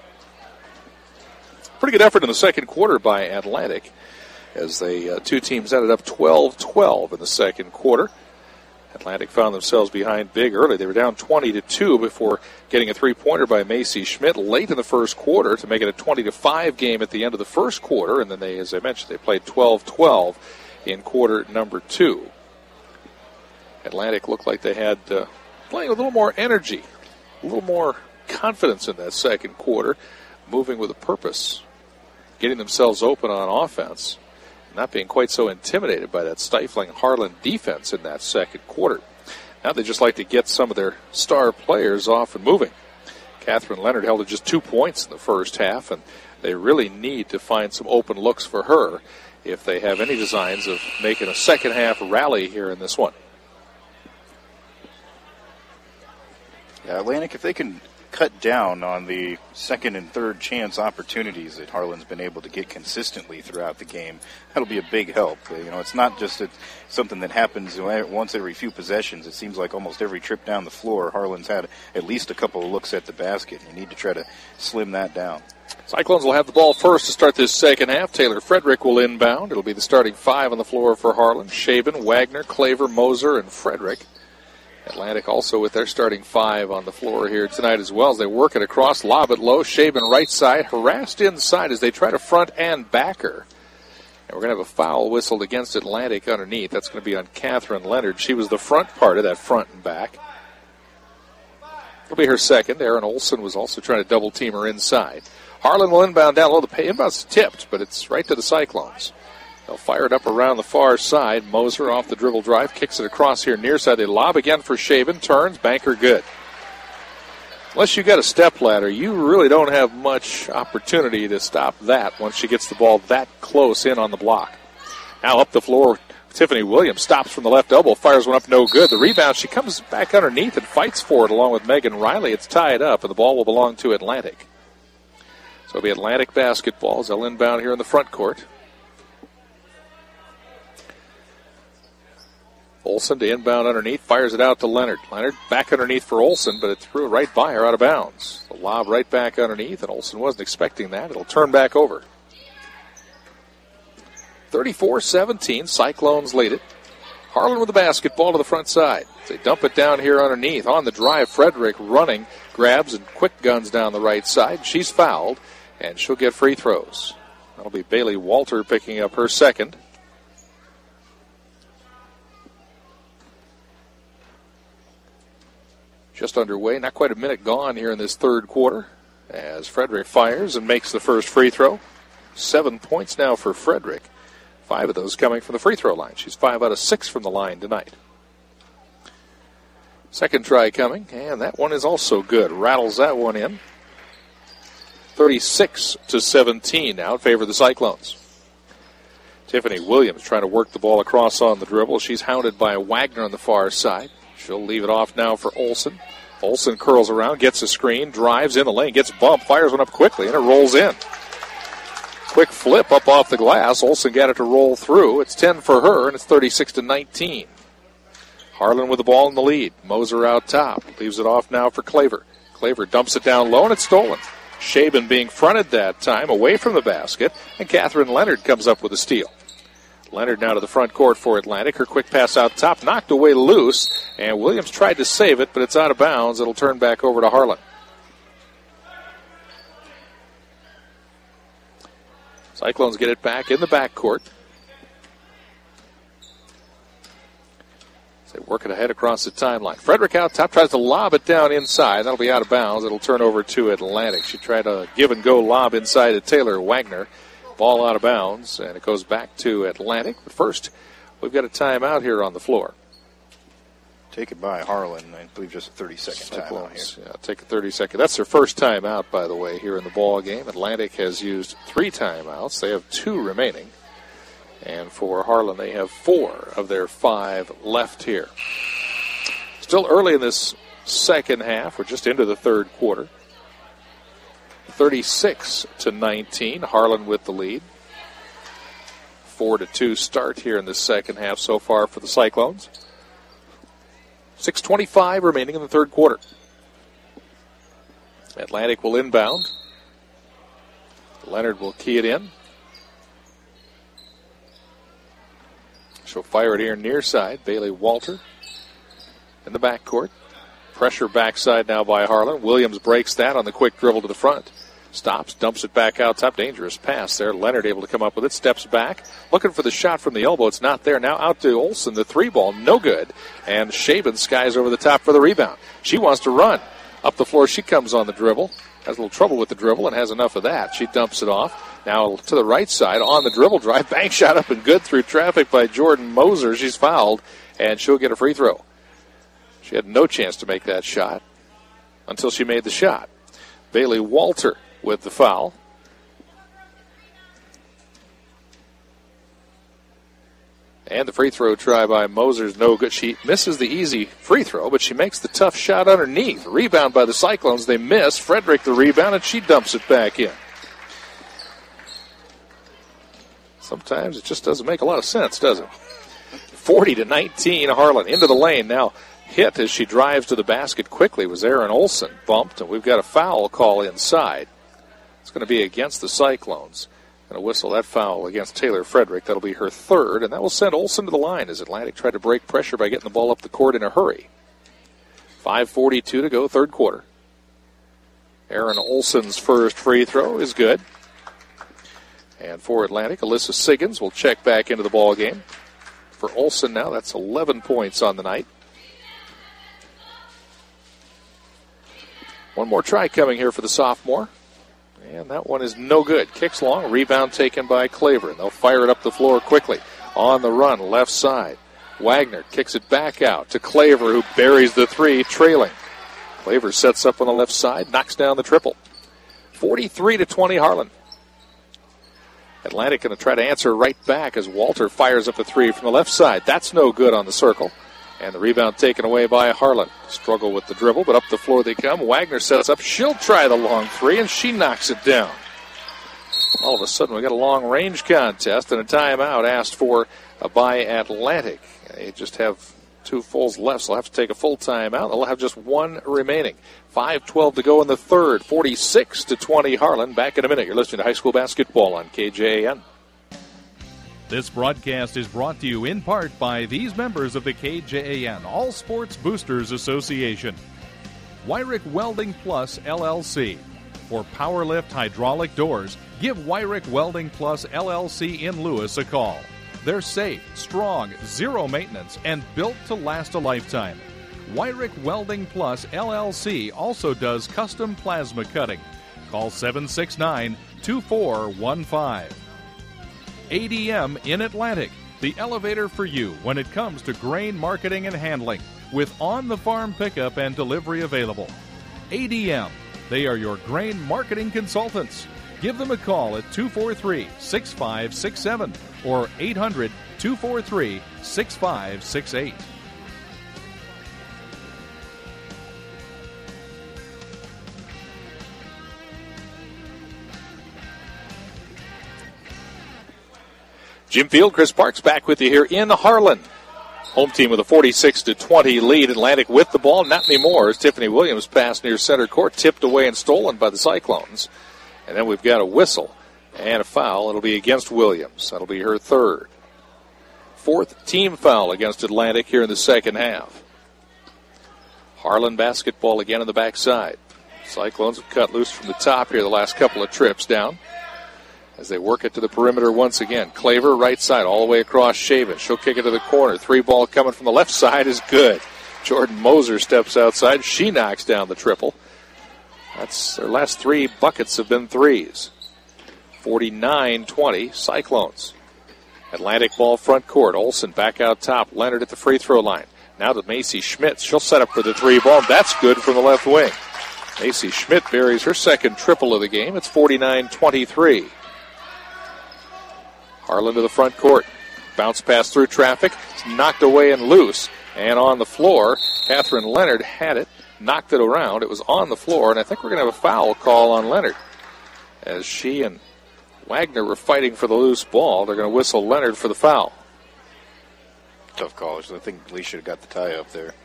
Pretty good effort in the second quarter by Atlantic as they two teams ended up 12-12 in the second quarter. Atlantic found themselves behind big early. They were down 20-2 before getting a three-pointer by Macy Schmidt late in the first quarter to make it a 20-5 game at the end of the first quarter. And then they, as I mentioned, they played 12-12 in quarter number 2. Atlantic looked like they had playing a little more energy, a little more confidence in that second quarter, moving with a purpose, getting themselves open on offense, not being quite so intimidated by that stifling Harlan defense in that second quarter. Now they just like to get some of their star players off and moving. Catherine Leonard held to just 2 points in the first half, and they really need to find some open looks for her if they have any designs of making a second half rally here in this one. Yeah, Atlantic, if they can cut down on the second and third chance opportunities that Harlan's been able to get consistently throughout the game, that'll be a big help. You know, it's not just something that happens once every few possessions. It seems like almost every trip down the floor, Harlan's had at least a couple of looks at the basket. You need to try to slim that down. Cyclones will have the ball first to start this second half. Taylor Frederick will inbound. It'll be the starting 5 on the floor for Harlan. Shaven, Wagner, Claver, Moser, and Frederick. Atlantic also with their starting 5 on the floor here tonight as well as they work it across, lob it low. Shaven right side, harassed inside as they try to front and back her. And we're going to have a foul whistled against Atlantic underneath. That's going to be on Catherine Leonard. She was the front part of that front and back. It'll be her second. Aaron Olson was also trying to double team her inside. Harlan will inbound down low. The inbound's tipped, but it's right to the Cyclones. They'll fire it up around the far side. Moser off the dribble drive, kicks it across here near side. They lob again for Shaven, turns, banker good. Unless you got a step ladder, you really don't have much opportunity to stop that once she gets the ball that close in on the block. Now up the floor, Tiffany Williams stops from the left elbow, fires one up, no good. The rebound, she comes back underneath and fights for it along with Megan Riley. It's tied up, and the ball will belong to Atlantic. So it'll be Atlantic basketball as they'll inbound here in the front court. Olson to inbound underneath, fires it out to Leonard. Leonard back underneath for Olson, but it threw it right by her out of bounds. The lob right back underneath, and Olson wasn't expecting that. It'll turn back over. 34-17, Cyclones lead it. Harlan with the basketball to the front side. They dump it down here underneath. On the drive, Frederick running, grabs and quick guns down the right side. She's fouled, and she'll get free throws. That'll be Bailey Walter picking up her second. Just underway, not quite a minute gone here in this third quarter as Frederick fires and makes the first free throw. 7 points now for Frederick. 5 of those coming from the free throw line. She's 5 out of 6 from the line tonight. Second try coming, and that one is also good. Rattles that one in. 36-17 now in favor of the Cyclones. Tiffany Williams trying to work the ball across on the dribble. She's hounded by Wagner on the far side. She'll leave it off now for Olson. Olson curls around, gets a screen, drives in the lane, gets bumped, fires one up quickly, and it rolls in. Quick flip up off the glass. Olson got it to roll through. It's 10 for her, and it's 36-19. Harlan with the ball in the lead. Moser out top. Leaves it off now for Claver. Claver dumps it down low, and it's stolen. Shaben being fronted that time away from the basket, and Catherine Leonard comes up with a steal. Leonard now to the front court for Atlantic. Her quick pass out top, knocked away loose, and Williams tried to save it, but it's out of bounds. It'll turn back over to Harlan. Cyclones get it back in the backcourt. They work it ahead across the timeline. Frederick out top, tries to lob it down inside. That'll be out of bounds. It'll turn over to Atlantic. She tried a give-and-go lob inside to Taylor Wagner. Ball out of bounds, and it goes back to Atlantic. But first, we've got a timeout here on the floor. Taken by Harlan, I believe just a 30-second timeout here. Yeah, take a 30-second. That's their first timeout, by the way, here in the ball game. Atlantic has used 3 timeouts. They have 2 remaining. And for Harlan, they have 4 of their 5 left here. Still early in this second half. We're just into the third quarter. 36-19. Harlan with the lead. 4-2 start here in the second half so far for the Cyclones. 6:25 remaining in the third quarter. Atlantic will inbound. Leonard will key it in. She'll fire it here near side. Bailey Walter in the backcourt. Pressure backside now by Harlan. Williams breaks that on the quick dribble to the front. Stops, dumps it back out top. Dangerous pass there. Leonard able to come up with it. Steps back. Looking for the shot from the elbow. It's not there. Now out to Olsen. The 3-ball. No good. And Shaven skies over the top for the rebound. She wants to run. Up the floor she comes on the dribble. Has a little trouble with the dribble and has enough of that. She dumps it off. Now to the right side on the dribble drive. Bank shot up and good through traffic by Jordan Moser. She's fouled. And she'll get a free throw. She had no chance to make that shot until she made the shot. Bailey Walter with the foul. And the free throw try by Moser's no good. She misses the easy free throw, but she makes the tough shot underneath. Rebound by the Cyclones. They miss. Frederick the rebound, and she dumps it back in. Sometimes it just doesn't make a lot of sense, does it? 40-19, Harlan into the lane. Now hit as she drives to the basket quickly was Aaron Olsen. Bumped, and we've got a foul call inside. It's going to be against the Cyclones. Going to whistle that foul against Taylor Frederick. That'll be her third, and that will send Olsen to the line as Atlantic tried to break pressure by getting the ball up the court in a hurry. 5:42 to go, third quarter. Aaron Olsen's first free throw is good. And for Atlantic, Alyssa Siggins will check back into the ball game. For Olsen now, that's 11 points on the night. One more try coming here for the sophomore. And that one is no good. Kicks long. Rebound taken by Claver. And they'll fire it up the floor quickly. On the run, left side. Wagner kicks it back out to Claver, who buries the 3, trailing. Claver sets up on the left side, knocks down the triple. 43-20 Harlan. Atlantic going to try to answer right back as Walter fires up the 3 from the left side. That's no good on the circle. And the rebound taken away by Harlan. Struggle with the dribble, but up the floor they come. Wagner sets up. She'll try the long 3, and she knocks it down. All of a sudden, we got a long-range contest and a timeout asked for by Atlantic. They just have 2 fulls left, so they'll have to take a full timeout. They'll have just 1 remaining. 5:12 to go in the third. 46-20 Harlan. Back in a minute. You're listening to high school basketball on KJAN. This broadcast is brought to you in part by these members of the KJAN All Sports Boosters Association. Wyrick Welding Plus, LLC. For Powerlift hydraulic doors, give Wyrick Welding Plus, LLC in Lewis a call. They're safe, strong, zero maintenance, and built to last a lifetime. Wyrick Welding Plus, LLC also does custom plasma cutting. Call 769-2415. ADM in Atlantic, the elevator for you when it comes to grain marketing and handling, with on-the-farm pickup and delivery available. ADM, they are your grain marketing consultants. Give them a call at 243-6567 or 800-243-6568. Jim Field, Chris Parks back with you here in Harlan. Home team with a 46-20 lead. Atlantic with the ball, not anymore. As Tiffany Williams passed near center court, tipped away and stolen by the Cyclones. And then we've got a whistle and a foul. It'll be against Williams. That'll be her third. 4th team foul against Atlantic here in the second half. Harlan basketball again on the backside. Cyclones have cut loose from the top here the last couple of trips down. As they work it to the perimeter once again. Claver, right side, all the way across Shaven. She'll kick it to the corner. 3-ball coming from the left side is good. Jordan Moser steps outside. She knocks down the triple. That's their last 3 buckets have been 3s. 49-20, Cyclones. Atlantic ball front court. Olsen back out top. Leonard at the free throw line. Now to Macy Schmidt. She'll set up for the three ball. That's good from the left wing. Macy Schmidt buries her second triple of the game. It's 49-23. Harlan to the front court. Bounce pass through traffic. It's knocked away and loose. And on the floor, Catherine Leonard had it. Knocked it around. It was on the floor. And I think we're going to have a foul call on Leonard. As she and Wagner were fighting for the loose ball. They're going to whistle Leonard for the foul. Tough call. I think Lee should have got the tie up there.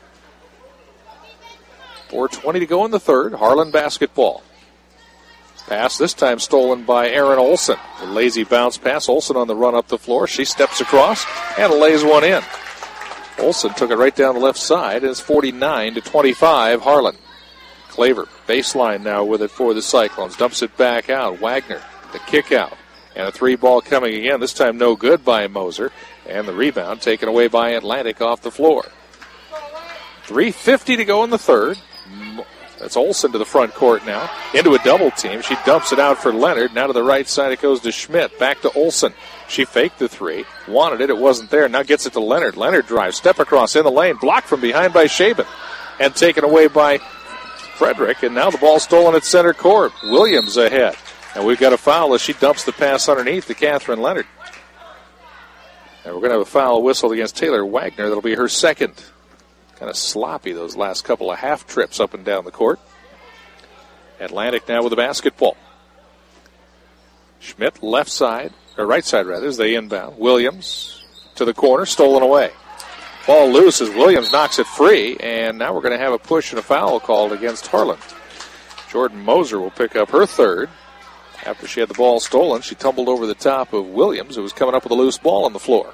4:20 to go in the third. Harlan basketball. Pass this time stolen by Aaron Olsen. A lazy bounce pass. Olsen on the run up the floor. She steps across and lays one in. Olsen took it right down the left side. And it's 49-25 Harlan. Claver baseline now with it for the Cyclones. Dumps it back out. Wagner the kick out. And a three ball coming again. This time no good by Moser. And the rebound taken away by Atlantic off the floor. 3:50 to go in the third. That's Olsen to the front court now. Into a double team. She dumps it out for Leonard. Now to the right side it goes to Schmidt. Back to Olsen. She faked the three. Wanted it. It wasn't there. Now gets it to Leonard. Leonard drives. Step across in the lane. Blocked from behind by Shaban. And taken away by Frederick. And now the ball stolen at center court. Williams ahead. And we've got a foul as she dumps the pass underneath to Catherine Leonard. And we're going to have a foul whistled against Taylor Wagner. That'll be her second. Kind of sloppy those last couple of half trips up and down the court. Atlantic now with the basketball. Schmidt left side, or right side rather, as they inbound. Williams to the corner, stolen away. Ball loose as Williams knocks it free, and now we're going to have a push and a foul called against Harlan. Jordan Moser will pick up her third. After she had the ball stolen, she tumbled over the top of Williams, who was coming up with a loose ball on the floor.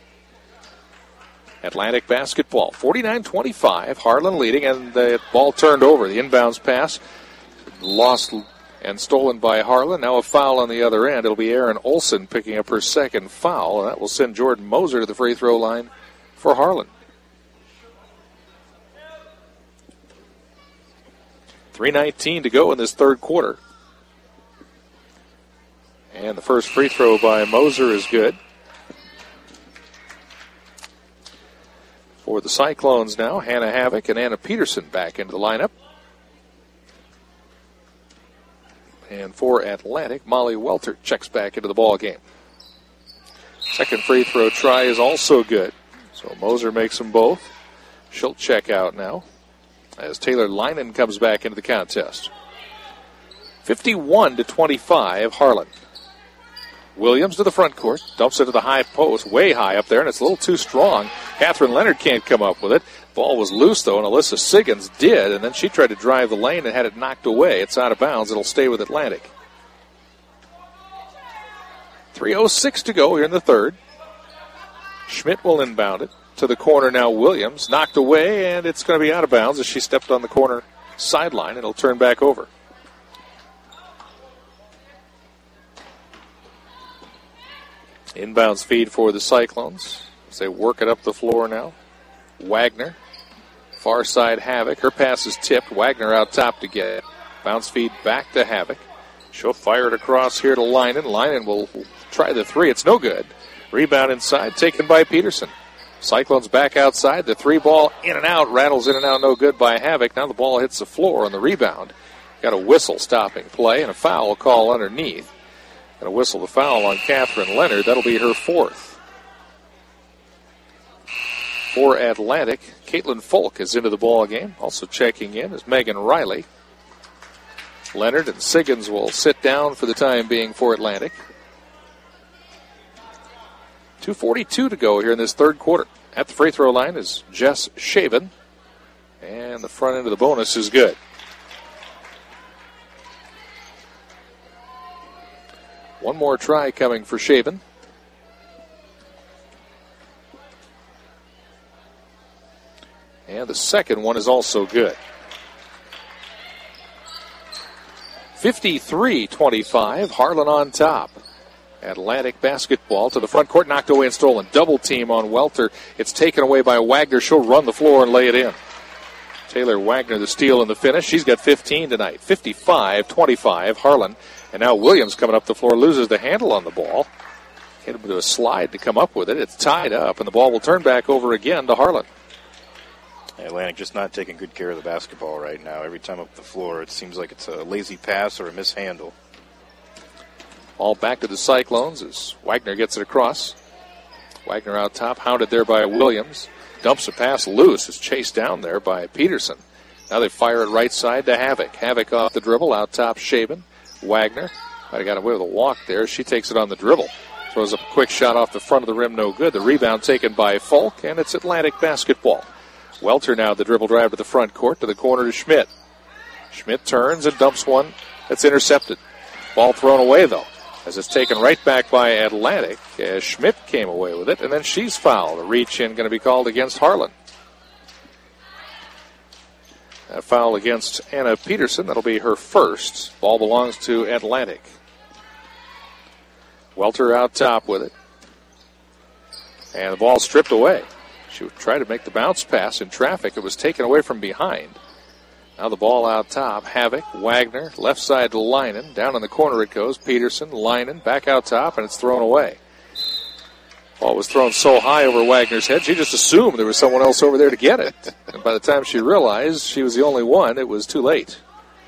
Atlantic basketball, 49-25, Harlan leading, and the ball turned over. The inbounds pass lost and stolen by Harlan. Now a foul on the other end. It'll be Aaron Olsen picking up her second foul, and that will send Jordan Moser to the free throw line for Harlan. 3:19 to go in this third quarter. And the first free throw by Moser is good. For the Cyclones now, Hannah Havoc and Anna Peterson back into the lineup. And for Atlantic, Molly Welter checks back into the ball game. Second free throw try is also good. So Moser makes them both. She'll check out now as Taylor Linen comes back into the contest. 51-25, Harlan. Williams to the front court, dumps it to the high post, way high up there, and it's a little too strong. Catherine Leonard can't come up with it. Ball was loose, though, and Alyssa Siggins did, and then she tried to drive the lane and had it knocked away. It's out of bounds. It'll stay with Atlantic. 3:06 to go here in the third. Schmidt will inbound it. To the corner now, Williams. Knocked away, and it's going to be out of bounds as she stepped on the corner sideline. It'll turn back over. Inbounds feed for the Cyclones as they work it up the floor now. Wagner, far side Havoc. Her pass is tipped. Wagner out top to get it. Bounce feed back to Havoc. She'll fire it across here to Linen. Linen will try the three. It's no good. Rebound inside, taken by Peterson. Cyclones back outside. The three ball in and out. Rattles in and out, no good by Havoc. Now the ball hits the floor on the rebound. Got a whistle stopping play and a foul call underneath. Going to whistle the foul on Catherine Leonard. That'll be her fourth. For Atlantic, Caitlin Folk is into the ball game. Also checking in is Megan Riley. Leonard and Siggins will sit down for the time being for Atlantic. 2:42 to go here in this third quarter. At the free throw line is Jess Shaven. And the front end of the bonus is good. One more try coming for Shaven. And the second one is also good. 53-25, Harlan on top. Atlantic basketball to the front court, knocked away and stolen. Double team on Welter. It's taken away by Wagner. She'll run the floor and lay it in. Taylor Wagner, the steal and the finish. She's got 15 tonight. 55-25, Harlan. And now Williams coming up the floor, loses the handle on the ball. Hit him to a slide to come up with it. It's tied up, and the ball will turn back over again to Harlan. Atlantic just not taking good care of the basketball right now. Every time up the floor, it seems like it's a lazy pass or a mishandle. All back to the Cyclones as Wagner gets it across. Wagner out top, hounded there by Williams. Dumps a pass loose. Is chased down there by Peterson. Now they fire it right side to Havoc. Havoc off the dribble, out top Shaban. Wagner might have got away with a walk there. She takes it on the dribble. Throws up a quick shot off the front of the rim, no good. The rebound taken by Falk, and it's Atlantic basketball. Welter now the dribble drive to the front court, to the corner to Schmidt. Schmidt turns and dumps one that's intercepted. Ball thrown away, though, as it's taken right back by Atlantic, as Schmidt came away with it, and then she's fouled. A reach-in going to be called against Harlan. A foul against Anna Peterson. That'll be her first. Ball belongs to Atlantic. Welter out top with it. And the ball stripped away. She would try to make the bounce pass in traffic. It was taken away from behind. Now the ball out top. Havoc, Wagner, left side to Leinen. Down in the corner it goes. Peterson, Leinen, back out top, and it's thrown away. Ball was thrown so high over Wagner's head, she just assumed there was someone else over there to get it. And by the time she realized she was the only one, it was too late.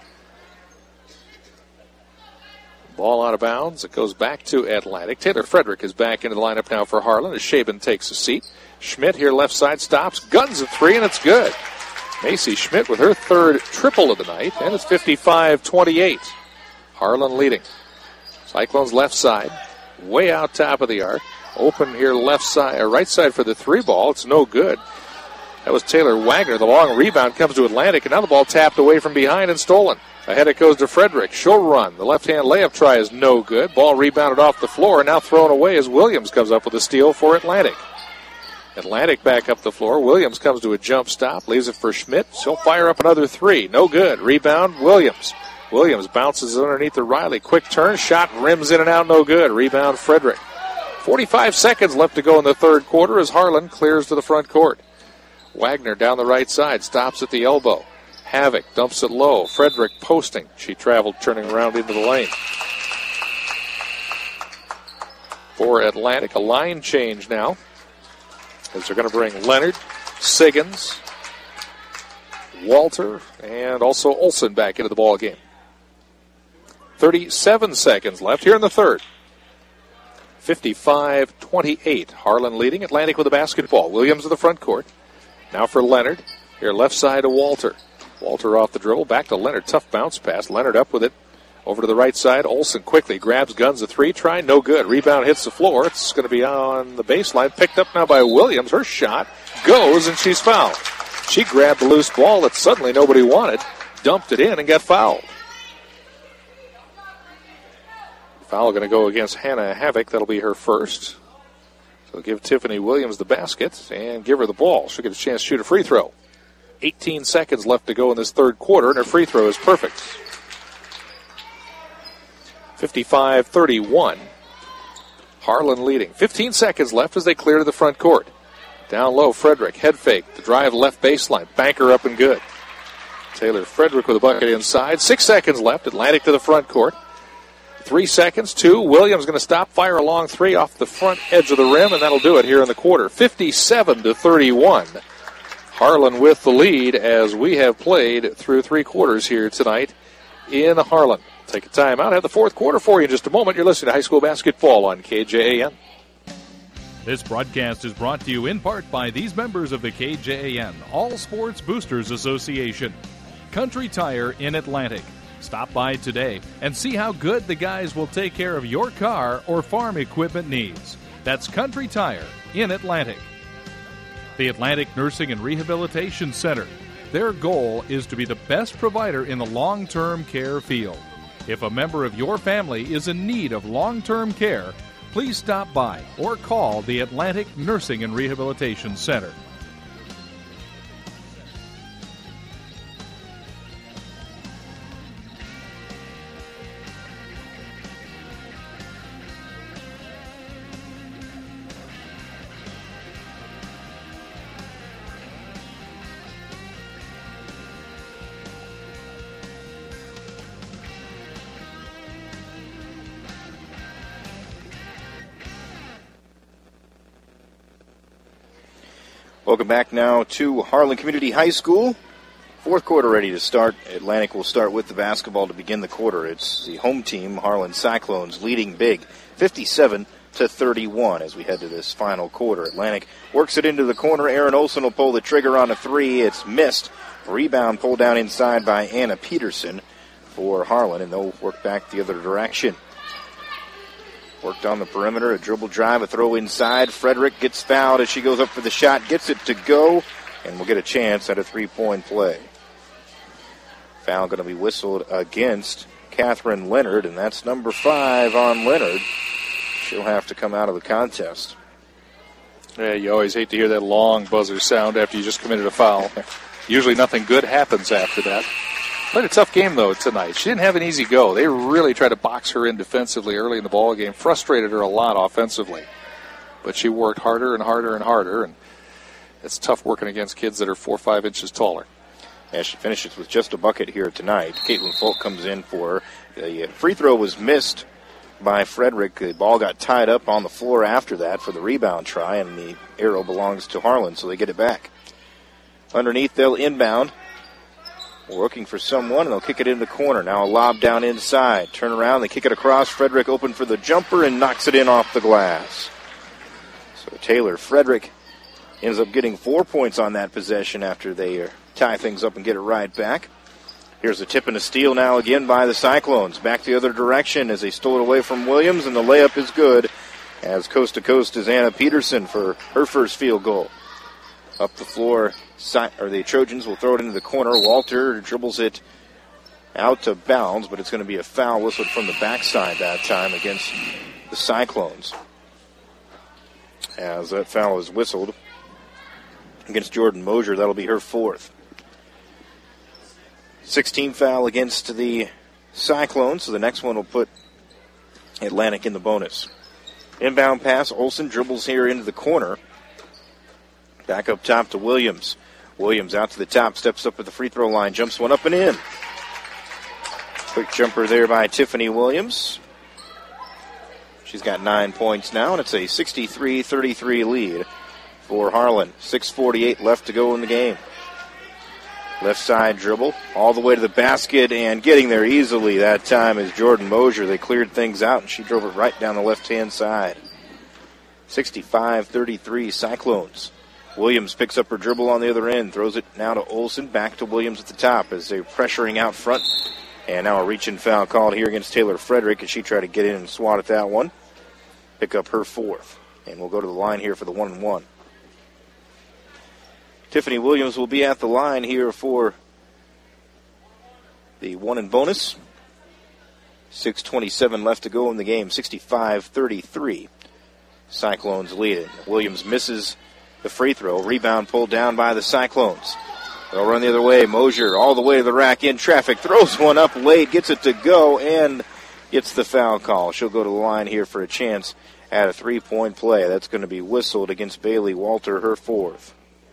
Ball out of bounds. It goes back to Atlantic. Taylor Frederick is back into the lineup now for Harlan as Shaban takes a seat. Schmidt here left side stops, guns a three, and it's good. Macy Schmidt with her third triple of the night, and it's 55-28. Harlan leading. Cyclones left side, way out top of the arc. Open here left side, or right side for the three ball. It's no good. That was Taylor Wagner. The long rebound comes to Atlantic, and now the ball tapped away from behind and stolen. Ahead it goes to Frederick. She'll run. The left-hand layup try is no good. Ball rebounded off the floor, and now thrown away as Williams comes up with a steal for Atlantic. Atlantic back up the floor. Williams comes to a jump stop, leaves it for Schmidt. She'll fire up another three. No good. Rebound, Williams. Williams bounces underneath the Riley. Quick turn, shot, rims in and out, no good. Rebound, Frederick. 45 seconds left to go in the third quarter as Harlan clears to the front court. Wagner down the right side, stops at the elbow. Havoc dumps it low. Frederick posting. She traveled, turning around into the lane. For Atlantic, a line change now, as they're going to bring Leonard, Siggins, Walter, and also Olsen back into the ball game. 37 seconds left here in the third. 55-28. Harlan leading. Atlantic with the basketball. Williams in the front court. Now for Leonard. Here left side to Walter. Walter off the dribble. Back to Leonard. Tough bounce pass. Leonard up with it. Over to the right side. Olsen quickly grabs, guns a three. Try. No good. Rebound hits the floor. It's going to be on the baseline. Picked up now by Williams. Her shot goes, and she's fouled. She grabbed the loose ball that suddenly nobody wanted. Dumped it in and got fouled. Foul going to go against Hannah Havoc. That'll be her first. So give Tiffany Williams the basket and give her the ball. She'll get a chance to shoot a free throw. 18 seconds left to go in this third quarter, and her free throw is perfect. 55-31. Harlan leading. 15 seconds left as they clear to the front court. Down low, Frederick. Head fake. The drive left baseline. Banker up and good. Taylor Frederick with a bucket inside. 6 seconds left. Atlantic to the front court. 3 seconds, 2. Williams going to stop, fire a long three off the front edge of the rim, and that'll do it here in the quarter. 57-31. Harlan with the lead as we have played through three quarters here tonight in Harlan. Take a time out. Have the fourth quarter for you in just a moment. You're listening to high school basketball on KJAN. This broadcast is brought to you in part by these members of the KJAN All Sports Boosters Association. Country Tire in Atlantic. Stop by today and see how good the guys will take care of your car or farm equipment needs. That's Country Tire in Atlantic. The Atlantic Nursing and Rehabilitation Center. Their goal is to be the best provider in the long-term care field. If a member of your family is in need of long-term care, please stop by or call the Atlantic Nursing and Rehabilitation Center. Welcome back now to Harlan Community High School. Fourth quarter ready to start. Atlantic will start with the basketball to begin the quarter. It's the home team, Harlan Cyclones, leading big, 57-31 as we head to this final quarter. Atlantic works it into the corner. Aaron Olson will pull the trigger on a three. It's missed. Rebound pulled down inside by Anna Peterson for Harlan, and they'll work back the other direction. Worked on the perimeter, a dribble drive, a throw inside. Frederick gets fouled as she goes up for the shot, gets it to go, and will get a chance at a three-point play. Foul going to be whistled against Catherine Leonard, and that's number 5 on Leonard. She'll have to come out of the contest. Yeah, you always hate to hear that long buzzer sound after you just committed a foul. Usually nothing good happens after that. Played a tough game, though, tonight. She didn't have an easy go. They really tried to box her in defensively early in the ball game, frustrated her a lot offensively. But she worked harder and harder and harder, and it's tough working against kids that are 4 or 5 inches taller. As she finishes with just a bucket here tonight, Caitlin Folk comes in for her. The free throw was missed by Frederick. The ball got tied up on the floor after that for the rebound try, and the arrow belongs to Harlan, so they get it back. Underneath, they'll inbound. Looking for someone, and they'll kick it in the corner. Now a lob down inside. Turn around, they kick it across. Frederick open for the jumper and knocks it in off the glass. So Taylor Frederick ends up getting 4 points on that possession after they tie things up and get it right back. Here's a tip and a steal now again by the Cyclones. Back the other direction as they stole it away from Williams, and the layup is good as coast to coast is Anna Peterson for her first field goal. Up the floor, the Trojans will throw it into the corner. Walter dribbles it out of bounds, but it's going to be a foul whistled from the backside that time against the Cyclones. As that foul is whistled against Jordan Mosier, that'll be her 4th. 16 foul against the Cyclones, so the next one will put Atlantic in the bonus. Inbound pass, Olsen dribbles here into the corner. Back up top to Williams. Williams out to the top, steps up at the free throw line, jumps one up and in. Quick jumper there by Tiffany Williams. She's got 9 points now, and it's a 63-33 lead for Harlan. 6:48 left to go in the game. Left side dribble, all the way to the basket, and getting there easily that time is Jordan Mosier. They cleared things out, and she drove it right down the left-hand side. 65-33 Cyclones. Williams picks up her dribble on the other end, throws it now to Olsen, back to Williams at the top as they're pressuring out front. And now a reach-in foul called here against Taylor Frederick as she tried to get in and swat at that one. Pick up her 4th. And we'll go to the line here for the 1-and-1. Tiffany Williams will be at the line here for the 1 and bonus. 6:27 left to go in the game, 65-33. Cyclones lead it. Williams misses the free throw. Rebound pulled down by the Cyclones. They'll run the other way. Mosier all the way to the rack in traffic. Throws one up late. Gets it to go and gets the foul call. She'll go to the line here for a chance at a 3-point play. That's going to be whistled against Bailey Walter, her 4th.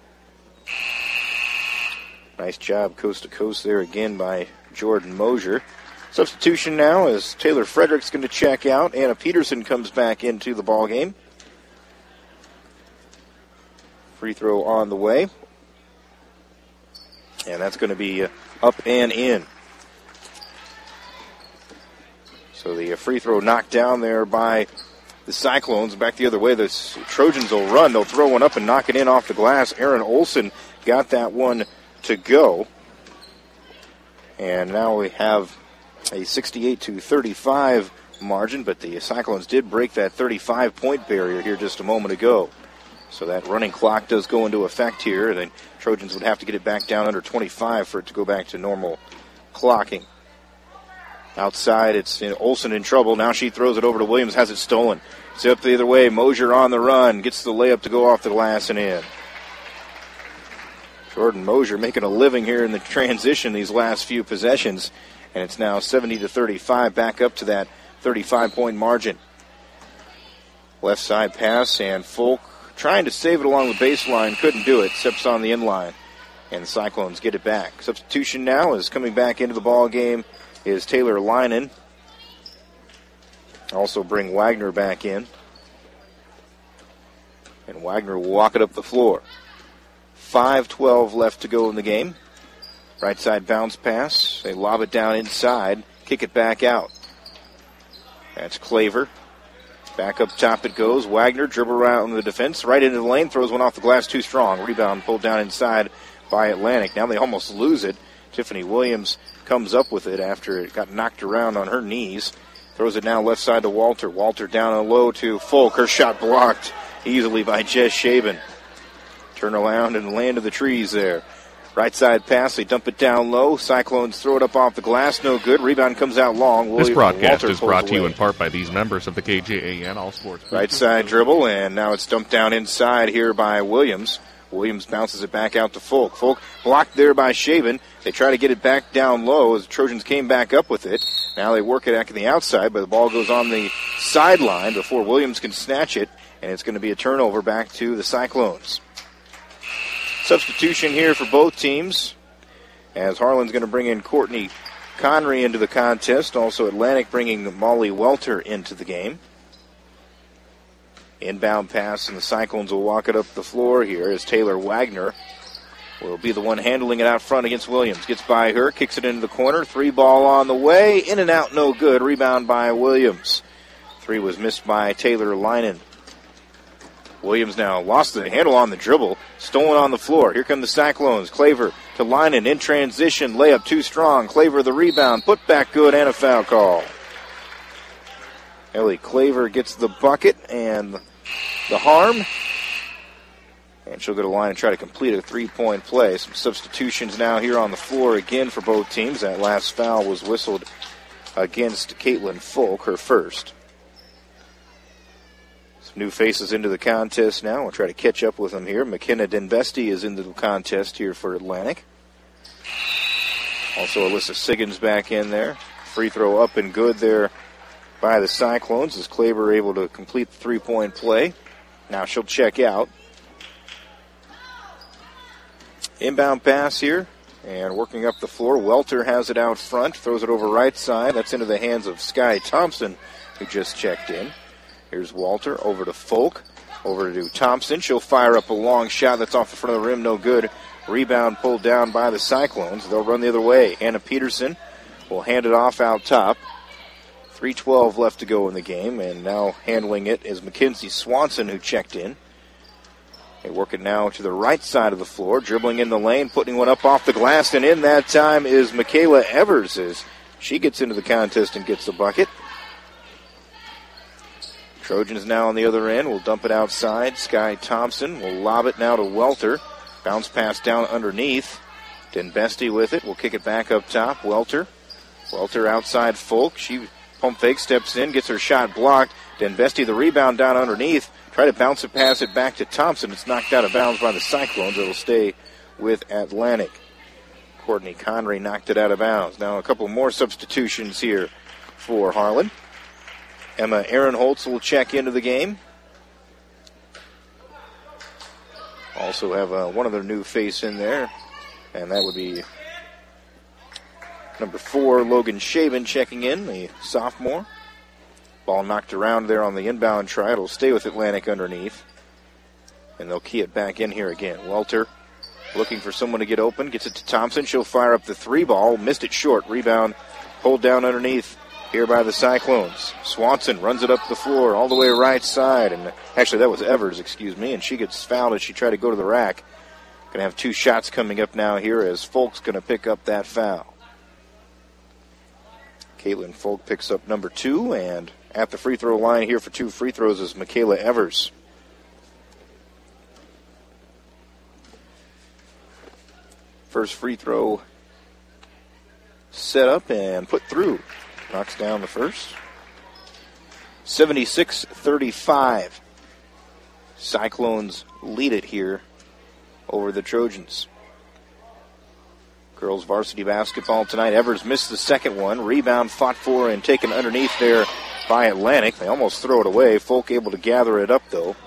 Nice job coast to coast there again by Jordan Mosier. Substitution now as Taylor Frederick's going to check out. Anna Peterson comes back into the ball game. Free throw on the way. And that's going to be up and in. So the free throw knocked down there by the Cyclones. Back the other way, the Trojans will run. They'll throw one up and knock it in off the glass. Aaron Olsen got that one to go. And now we have a 68-35 margin, but the Cyclones did break that 35-point barrier here just a moment ago. So that running clock does go into effect here. The Trojans would have to get it back down under 25 for it to go back to normal clocking. Outside, it's Olsen in trouble. Now she throws it over to Williams, has it stolen. It's up the other way. Mosier on the run, gets the layup to go off the glass and in. Jordan Mosier making a living here in the transition these last few possessions. And it's now 70-35, back up to that 35-point margin. Left side pass, and Folk trying to save it along the baseline, couldn't do it, steps on the inline. And the Cyclones get it back. Substitution now is coming back into the ball game is Taylor Linen. Also bring Wagner back in. And Wagner will walk it up the floor. 5:12 left to go in the game. Right side bounce pass. They lob it down inside. Kick it back out. That's Claver. Back up top it goes. Wagner dribble around the defense. Right into the lane. Throws one off the glass too strong. Rebound pulled down inside by Atlantic. Now they almost lose it. Tiffany Williams comes up with it after it got knocked around on her knees. Throws it now left side to Walter. Walter down low to Folk. Her shot blocked easily by Jess Shaben. Turn around and land to the trees there. Right side pass. They dump it down low. Cyclones throw it up off the glass. No good. Rebound comes out long. This broadcast is brought to you in part by these members of the KJAN All Sports. Right side dribble, and now it's dumped down inside here by Williams. Williams bounces it back out to Folk. Folk blocked there by Shaven. They try to get it back down low as the Trojans came back up with it. Now they work it back on the outside, but the ball goes on the sideline before Williams can snatch it, and it's going to be a turnover back to the Cyclones. Substitution here for both teams, as Harlan's going to bring in Courtney Conry into the contest. Also Atlantic bringing Molly Welter into the game. Inbound pass, and the Cyclones will walk it up the floor here as Taylor Wagner will be the one handling it out front against Williams. Gets by her, kicks it into the corner. 3 ball on the way. In and out, no good. Rebound by Williams. 3 was missed by Taylor Linen. Williams now lost the handle on the dribble. Stolen on the floor. Here come the Cyclones. Claver to Linen in transition. Layup too strong. Claver the rebound. Put back good and a foul call. Ellie Claver gets the bucket and the harm. And she'll go to the line and try to complete a 3-point play. Some substitutions now here on the floor again for both teams. That last foul was whistled against Caitlin Folk, her first. New faces into the contest now. We'll try to catch up with them here. McKenna Denbesti is into the contest here for Atlantic. Also Alyssa Siggins back in there. Free throw up and good there by the Cyclones as Claver able to complete the 3-point play. Now she'll check out. Inbound pass here. And working up the floor, Welter has it out front. Throws it over right side. That's into the hands of Sky Thompson, who just checked in. Here's Walter over to Folk, over to Thompson. She'll fire up a long shot that's off the front of the rim, no good. Rebound pulled down by the Cyclones. They'll run the other way. Anna Peterson will hand it off out top. 3:12 left to go in the game, and now handling it is Mackenzie Swanson, who checked in. They work it now to the right side of the floor, dribbling in the lane, putting one up off the glass, and in that time is Michaela Evers as she gets into the contest and gets the bucket. Trojans now on the other end will dump it outside. Sky Thompson will lob it now to Welter. Bounce pass down underneath. Denbesti with it. Will kick it back up top. Welter outside Folk. She pump fake, steps in, gets her shot blocked. Denbesti the rebound down underneath. Try to bounce it, pass it back to Thompson. It's knocked out of bounds by the Cyclones. It'll stay with Atlantic. Courtney Conry knocked it out of bounds. Now a couple more substitutions here for Harlan. Emma Ehrenholtz will check into the game. Also have one other new face in there, and that would be number 4, Logan Shaven, checking in, the sophomore. Ball knocked around there on the inbound try. It'll stay with Atlantic underneath, and they'll key it back in here again. Welter looking for someone to get open, gets it to Thompson. She'll fire up the 3 ball, missed it short. Rebound pulled down underneath here by the Cyclones. Swanson runs it up the floor all the way right side. And actually, that was Evers, and she gets fouled as she tried to go to the rack. Going to have 2 shots coming up now here as Folk's going to pick up that foul. Caitlin Folk picks up number 2, and at the free throw line here for 2 free throws is Michaela Evers. First free throw set up and put through. Knocks down the first. 76-35. Cyclones lead it here over the Trojans. Girls varsity basketball tonight. Evers missed the second one. Rebound fought for and taken underneath there by Atlantic. They almost throw it away. Folk able to gather it up, though,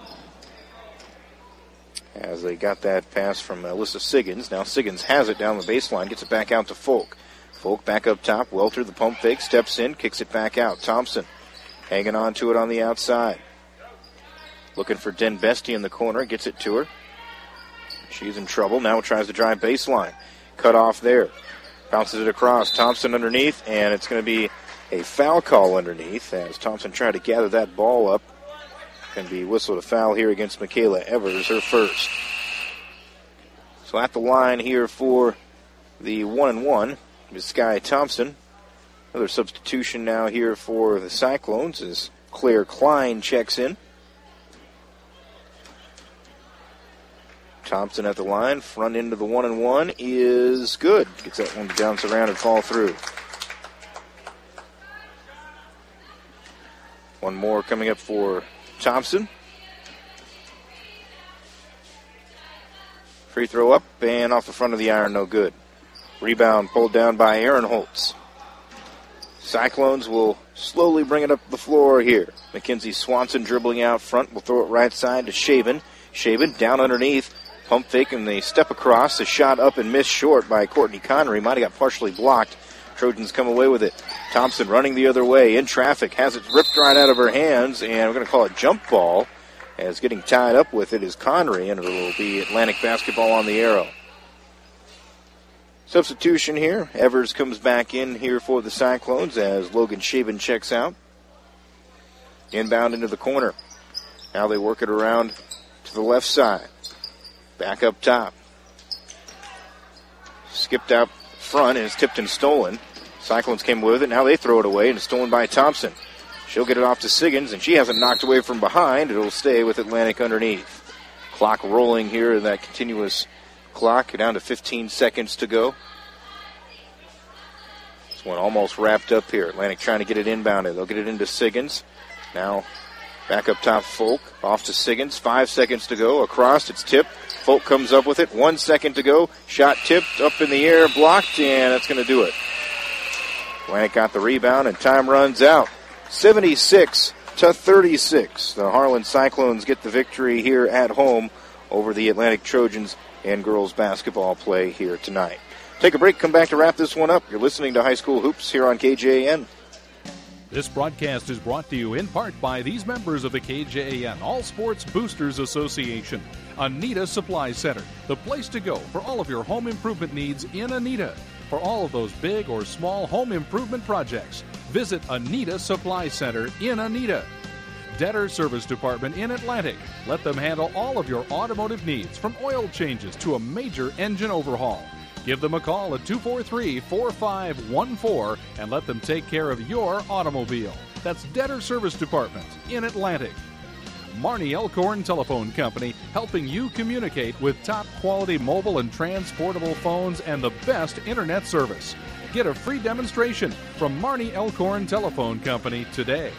as they got that pass from Alyssa Siggins. Now Siggins has it down the baseline, gets it back out to Folk. Folk back up top. Welter, the pump fake, steps in, kicks it back out. Thompson hanging on to it on the outside. Looking for Denbesti in the corner, gets it to her. She's in trouble. Now tries to drive baseline. Cut off there. Bounces it across. Thompson underneath, and it's going to be a foul call underneath as Thompson tried to gather that ball up. Going to be whistled a foul here against Michaela Evers, her first. So at the line here for the 1-1 is Sky Thompson. Another substitution now here for the Cyclones as Claire Klein checks in. Thompson at the line, front into the 1-1 is good. Gets that one to bounce around and fall through. One more coming up for Thompson. Free throw up and off the front of the iron, no good. Rebound pulled down by Aaron Holtz. Cyclones will slowly bring it up the floor here. Mackenzie Swanson dribbling out front. Will throw it right side to Shaven. Shaven down underneath. Pump fake and they step across. The shot up and missed short by Courtney Connery. Might have got partially blocked. Trojans come away with it. Thompson running the other way in traffic. Has it ripped right out of her hands. And we're going to call it jump ball. As getting tied up with it is Connery. And it will be Atlantic basketball on the arrow. Substitution here. Evers comes back in here for the Cyclones as Logan Shaven checks out. Inbound into the corner. Now they work it around to the left side. Back up top. Skipped out front and is tipped and stolen. Cyclones came with it. Now they throw it away and it's stolen by Thompson. She'll get it off to Siggins, and she hasn't knocked away from behind. It'll stay with Atlantic underneath. Clock rolling here in that continuous clock. Down to 15 seconds to go. This one almost wrapped up here. Atlantic trying to get it inbounded. They'll get it into Siggins. Now back up top, Folk. Off to Siggins. 5 seconds to go. Across, it's tipped. Folk comes up with it. 1 second to go. Shot tipped up in the air, blocked, and that's going to do it. Atlantic got the rebound, and time runs out. 76-36. The Harlan Cyclones get the victory here at home over the Atlantic Trojans in girls basketball play here tonight. Take a break, come back to wrap this one up. You're listening to High School Hoops here on KJAN. This broadcast is brought to you in part by these members of the KJAN All Sports Boosters Association. Anita Supply Center, the place to go for all of your home improvement needs in Anita. For all of those big or small home improvement projects, visit Anita Supply Center in Anita. Debtor Service Department in Atlantic. Let them handle all of your automotive needs, from oil changes to a major engine overhaul. Give them a call at 243-4514 and let them take care of your automobile. That's Debtor Service Department in Atlantic. Marnie Elkhorn Telephone Company, helping you communicate with top-quality mobile and transportable phones and the best internet service. Get a free demonstration from Marnie Elkhorn Telephone Company today.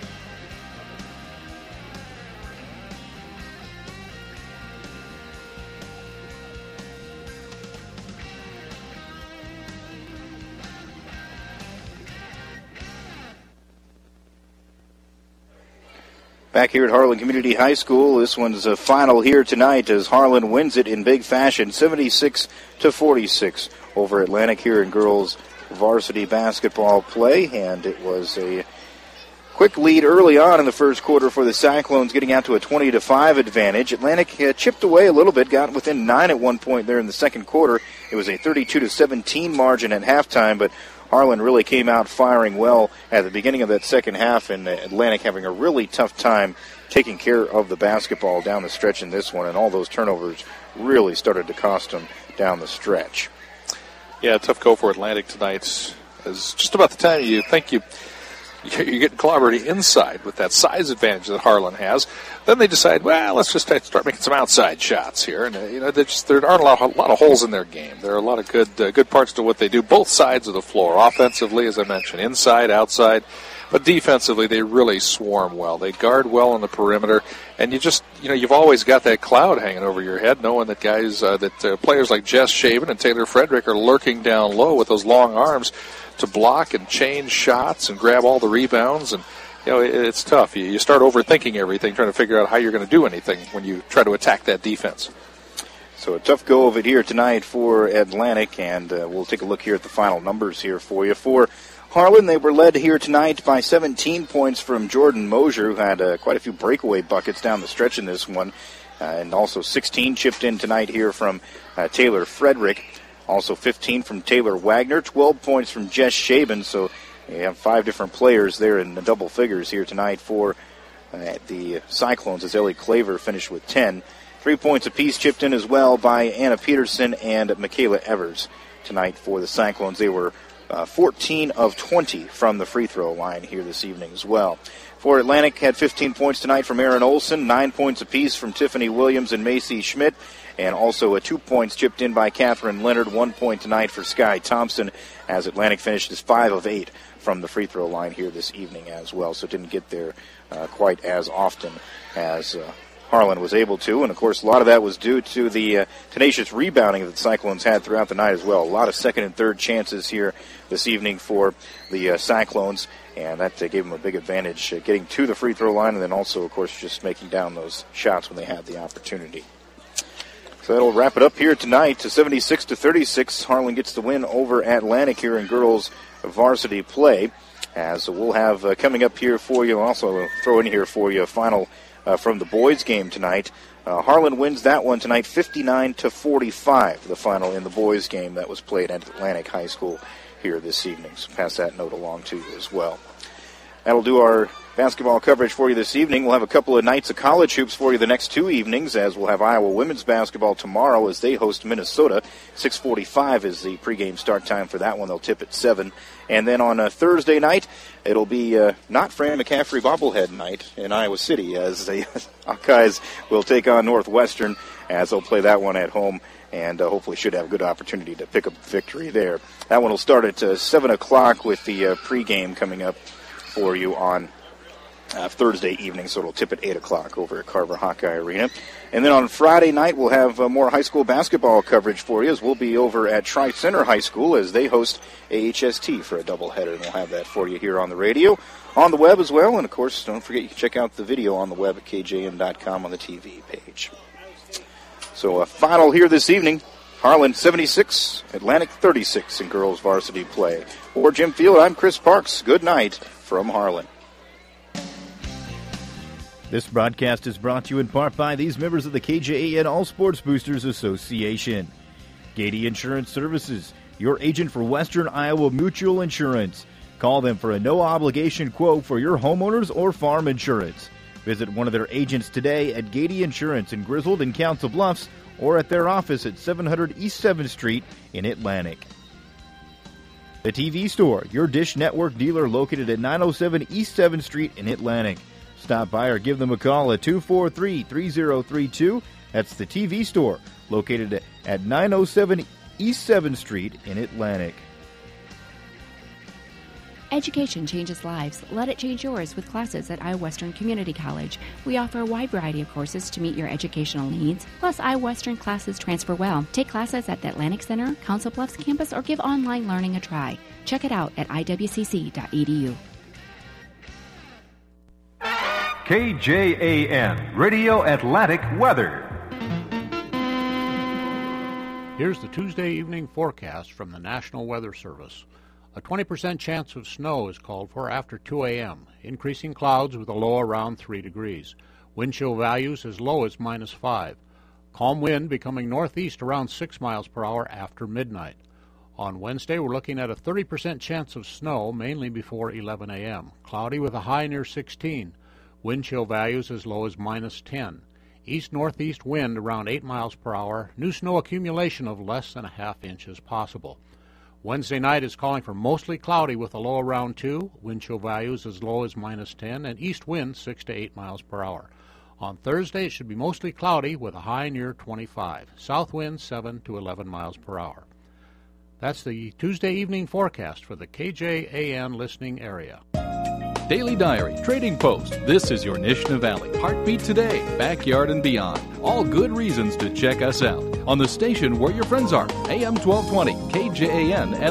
Back here at Harlan Community High School, this one's a final here tonight as Harlan wins it in big fashion, 76-46 over Atlantic here in girls varsity basketball play. And it was a quick lead early on in the first quarter for the Cyclones, getting out to a 20-5 advantage. Atlantic chipped away a little bit, got within 9 at one point there in the second quarter. It was a 32-17 margin at halftime, but Harlan really came out firing well at the beginning of that second half, and Atlantic having a really tough time taking care of the basketball down the stretch in this one, and all those turnovers really started to cost them down the stretch. Yeah, tough go for Atlantic tonight. It's just about the time you think you're getting clobbered inside with that size advantage that Harlan has. Then they decide, well, let's just start making some outside shots here. And there aren't a lot of holes in their game. There are a lot of good parts to what they do, both sides of the floor. Offensively, as I mentioned, inside, outside. But defensively, they really swarm well. They guard well on the perimeter. And you've always got that cloud hanging over your head, knowing that players like Jess Shaven and Taylor Frederick are lurking down low with those long arms to block and change shots and grab all the rebounds. And it's tough. You start overthinking everything, trying to figure out how you're going to do anything when you try to attack that defense. So a tough go of it here tonight for Atlantic, and we'll take a look here at the final numbers here for you. For Harlan, they were led here tonight by 17 points from Jordan Mosier, who had quite a few breakaway buckets down the stretch in this one. And also 16 chipped in tonight here from Taylor Frederick. Also 15 from Taylor Wagner, 12 points from Jess Shaben. So you have 5 different players there in the double figures here tonight for the Cyclones, as Ellie Claver finished with 10. 3 points apiece chipped in as well by Anna Peterson and Michaela Evers tonight for the Cyclones. They were 14 of 20 from the free throw line here this evening as well. For Atlantic, had 15 points tonight from Aaron Olson, 9 points apiece from Tiffany Williams and Macy Schmidt, and also 2 points chipped in by Catherine Leonard. 1 point tonight for Sky Thompson, as Atlantic finishes 5 of 8 from the free throw line here this evening as well. So didn't get there quite as often as Harlan was able to. And, of course, a lot of that was due to the tenacious rebounding that the Cyclones had throughout the night as well. A lot of second and third chances here this evening for the Cyclones, and that gave them a big advantage getting to the free throw line and then also, of course, just making down those shots when they had the opportunity. So that'll wrap it up here tonight to 76-36. Harlan gets the win over Atlantic here in girls varsity play. As we'll have coming up here for you, also throw in here for you a final from the boys game tonight. Harlan wins that one tonight 59-45, the final in the boys game that was played at Atlantic High School here this evening. So pass that note along to you as well. That'll do our basketball coverage for you this evening. We'll have a couple of nights of college hoops for you the next 2 evenings, as we'll have Iowa women's basketball tomorrow as they host Minnesota. 6:45 is the pregame start time for that one. They'll tip at 7. And then on a Thursday night, it'll be not Fran McCaffrey bobblehead night in Iowa City, as the Hawkeyes will take on Northwestern, as they'll play that one at home, and hopefully should have a good opportunity to pick up a victory there. That one will start at 7 o'clock with the pregame coming up for you on Thursday evening, so it'll tip at 8 o'clock over at Carver Hawkeye Arena. And then on Friday night, we'll have more high school basketball coverage for you, as we'll be over at Tri-Center High School as they host AHST for a doubleheader, and we'll have that for you here on the radio, on the web as well, and of course, don't forget you can check out the video on the web at kjm.com on the TV page. So a final here this evening, Harlan 76, Atlantic 36 in girls varsity play. For Jim Field, I'm Chris Parks. Good night from Harlan. This broadcast is brought to you in part by these members of the KJAN All Sports Boosters Association. Gady Insurance Services, your agent for Western Iowa Mutual Insurance. Call them for a no-obligation quote for your homeowners or farm insurance. Visit one of their agents today at Gady Insurance in Griswold and Council Bluffs, or at their office at 700 East 7th Street in Atlantic. The TV Store, your Dish Network dealer located at 907 East 7th Street in Atlantic. Stop by or give them a call at 243-3032. That's the TV Store, located at 907 East 7th Street in Atlantic. Education changes lives. Let it change yours with classes at Iowa Western Community College. We offer a wide variety of courses to meet your educational needs. Plus, Iowa Western classes transfer well. Take classes at the Atlantic Center, Council Bluffs campus, or give online learning a try. Check it out at iwcc.edu. KJAN Radio Atlantic weather. Here's the Tuesday evening forecast from the National Weather Service. A 20% chance of snow is called for after 2 a.m., increasing clouds with a low around 3 degrees. Wind chill values as low as -5. Calm wind becoming northeast around 6 miles per hour after midnight. On Wednesday, we're looking at a 30% chance of snow, mainly before 11 a.m. Cloudy with a high near 16. Wind chill values as low as -10. East-northeast wind around 8 miles per hour. New snow accumulation of less than a half inch is possible. Wednesday night is calling for mostly cloudy with a low around 2. Wind chill values as low as -10 and east wind 6 to 8 miles per hour. On Thursday, it should be mostly cloudy with a high near 25. South wind 7 to 11 miles per hour. That's the Tuesday evening forecast for the KJAN listening area. Daily Diary, Trading Post. This is your Nishna Valley. Heartbeat Today, Backyard and Beyond. All good reasons to check us out on the station where your friends are. AM 1220, KJAN at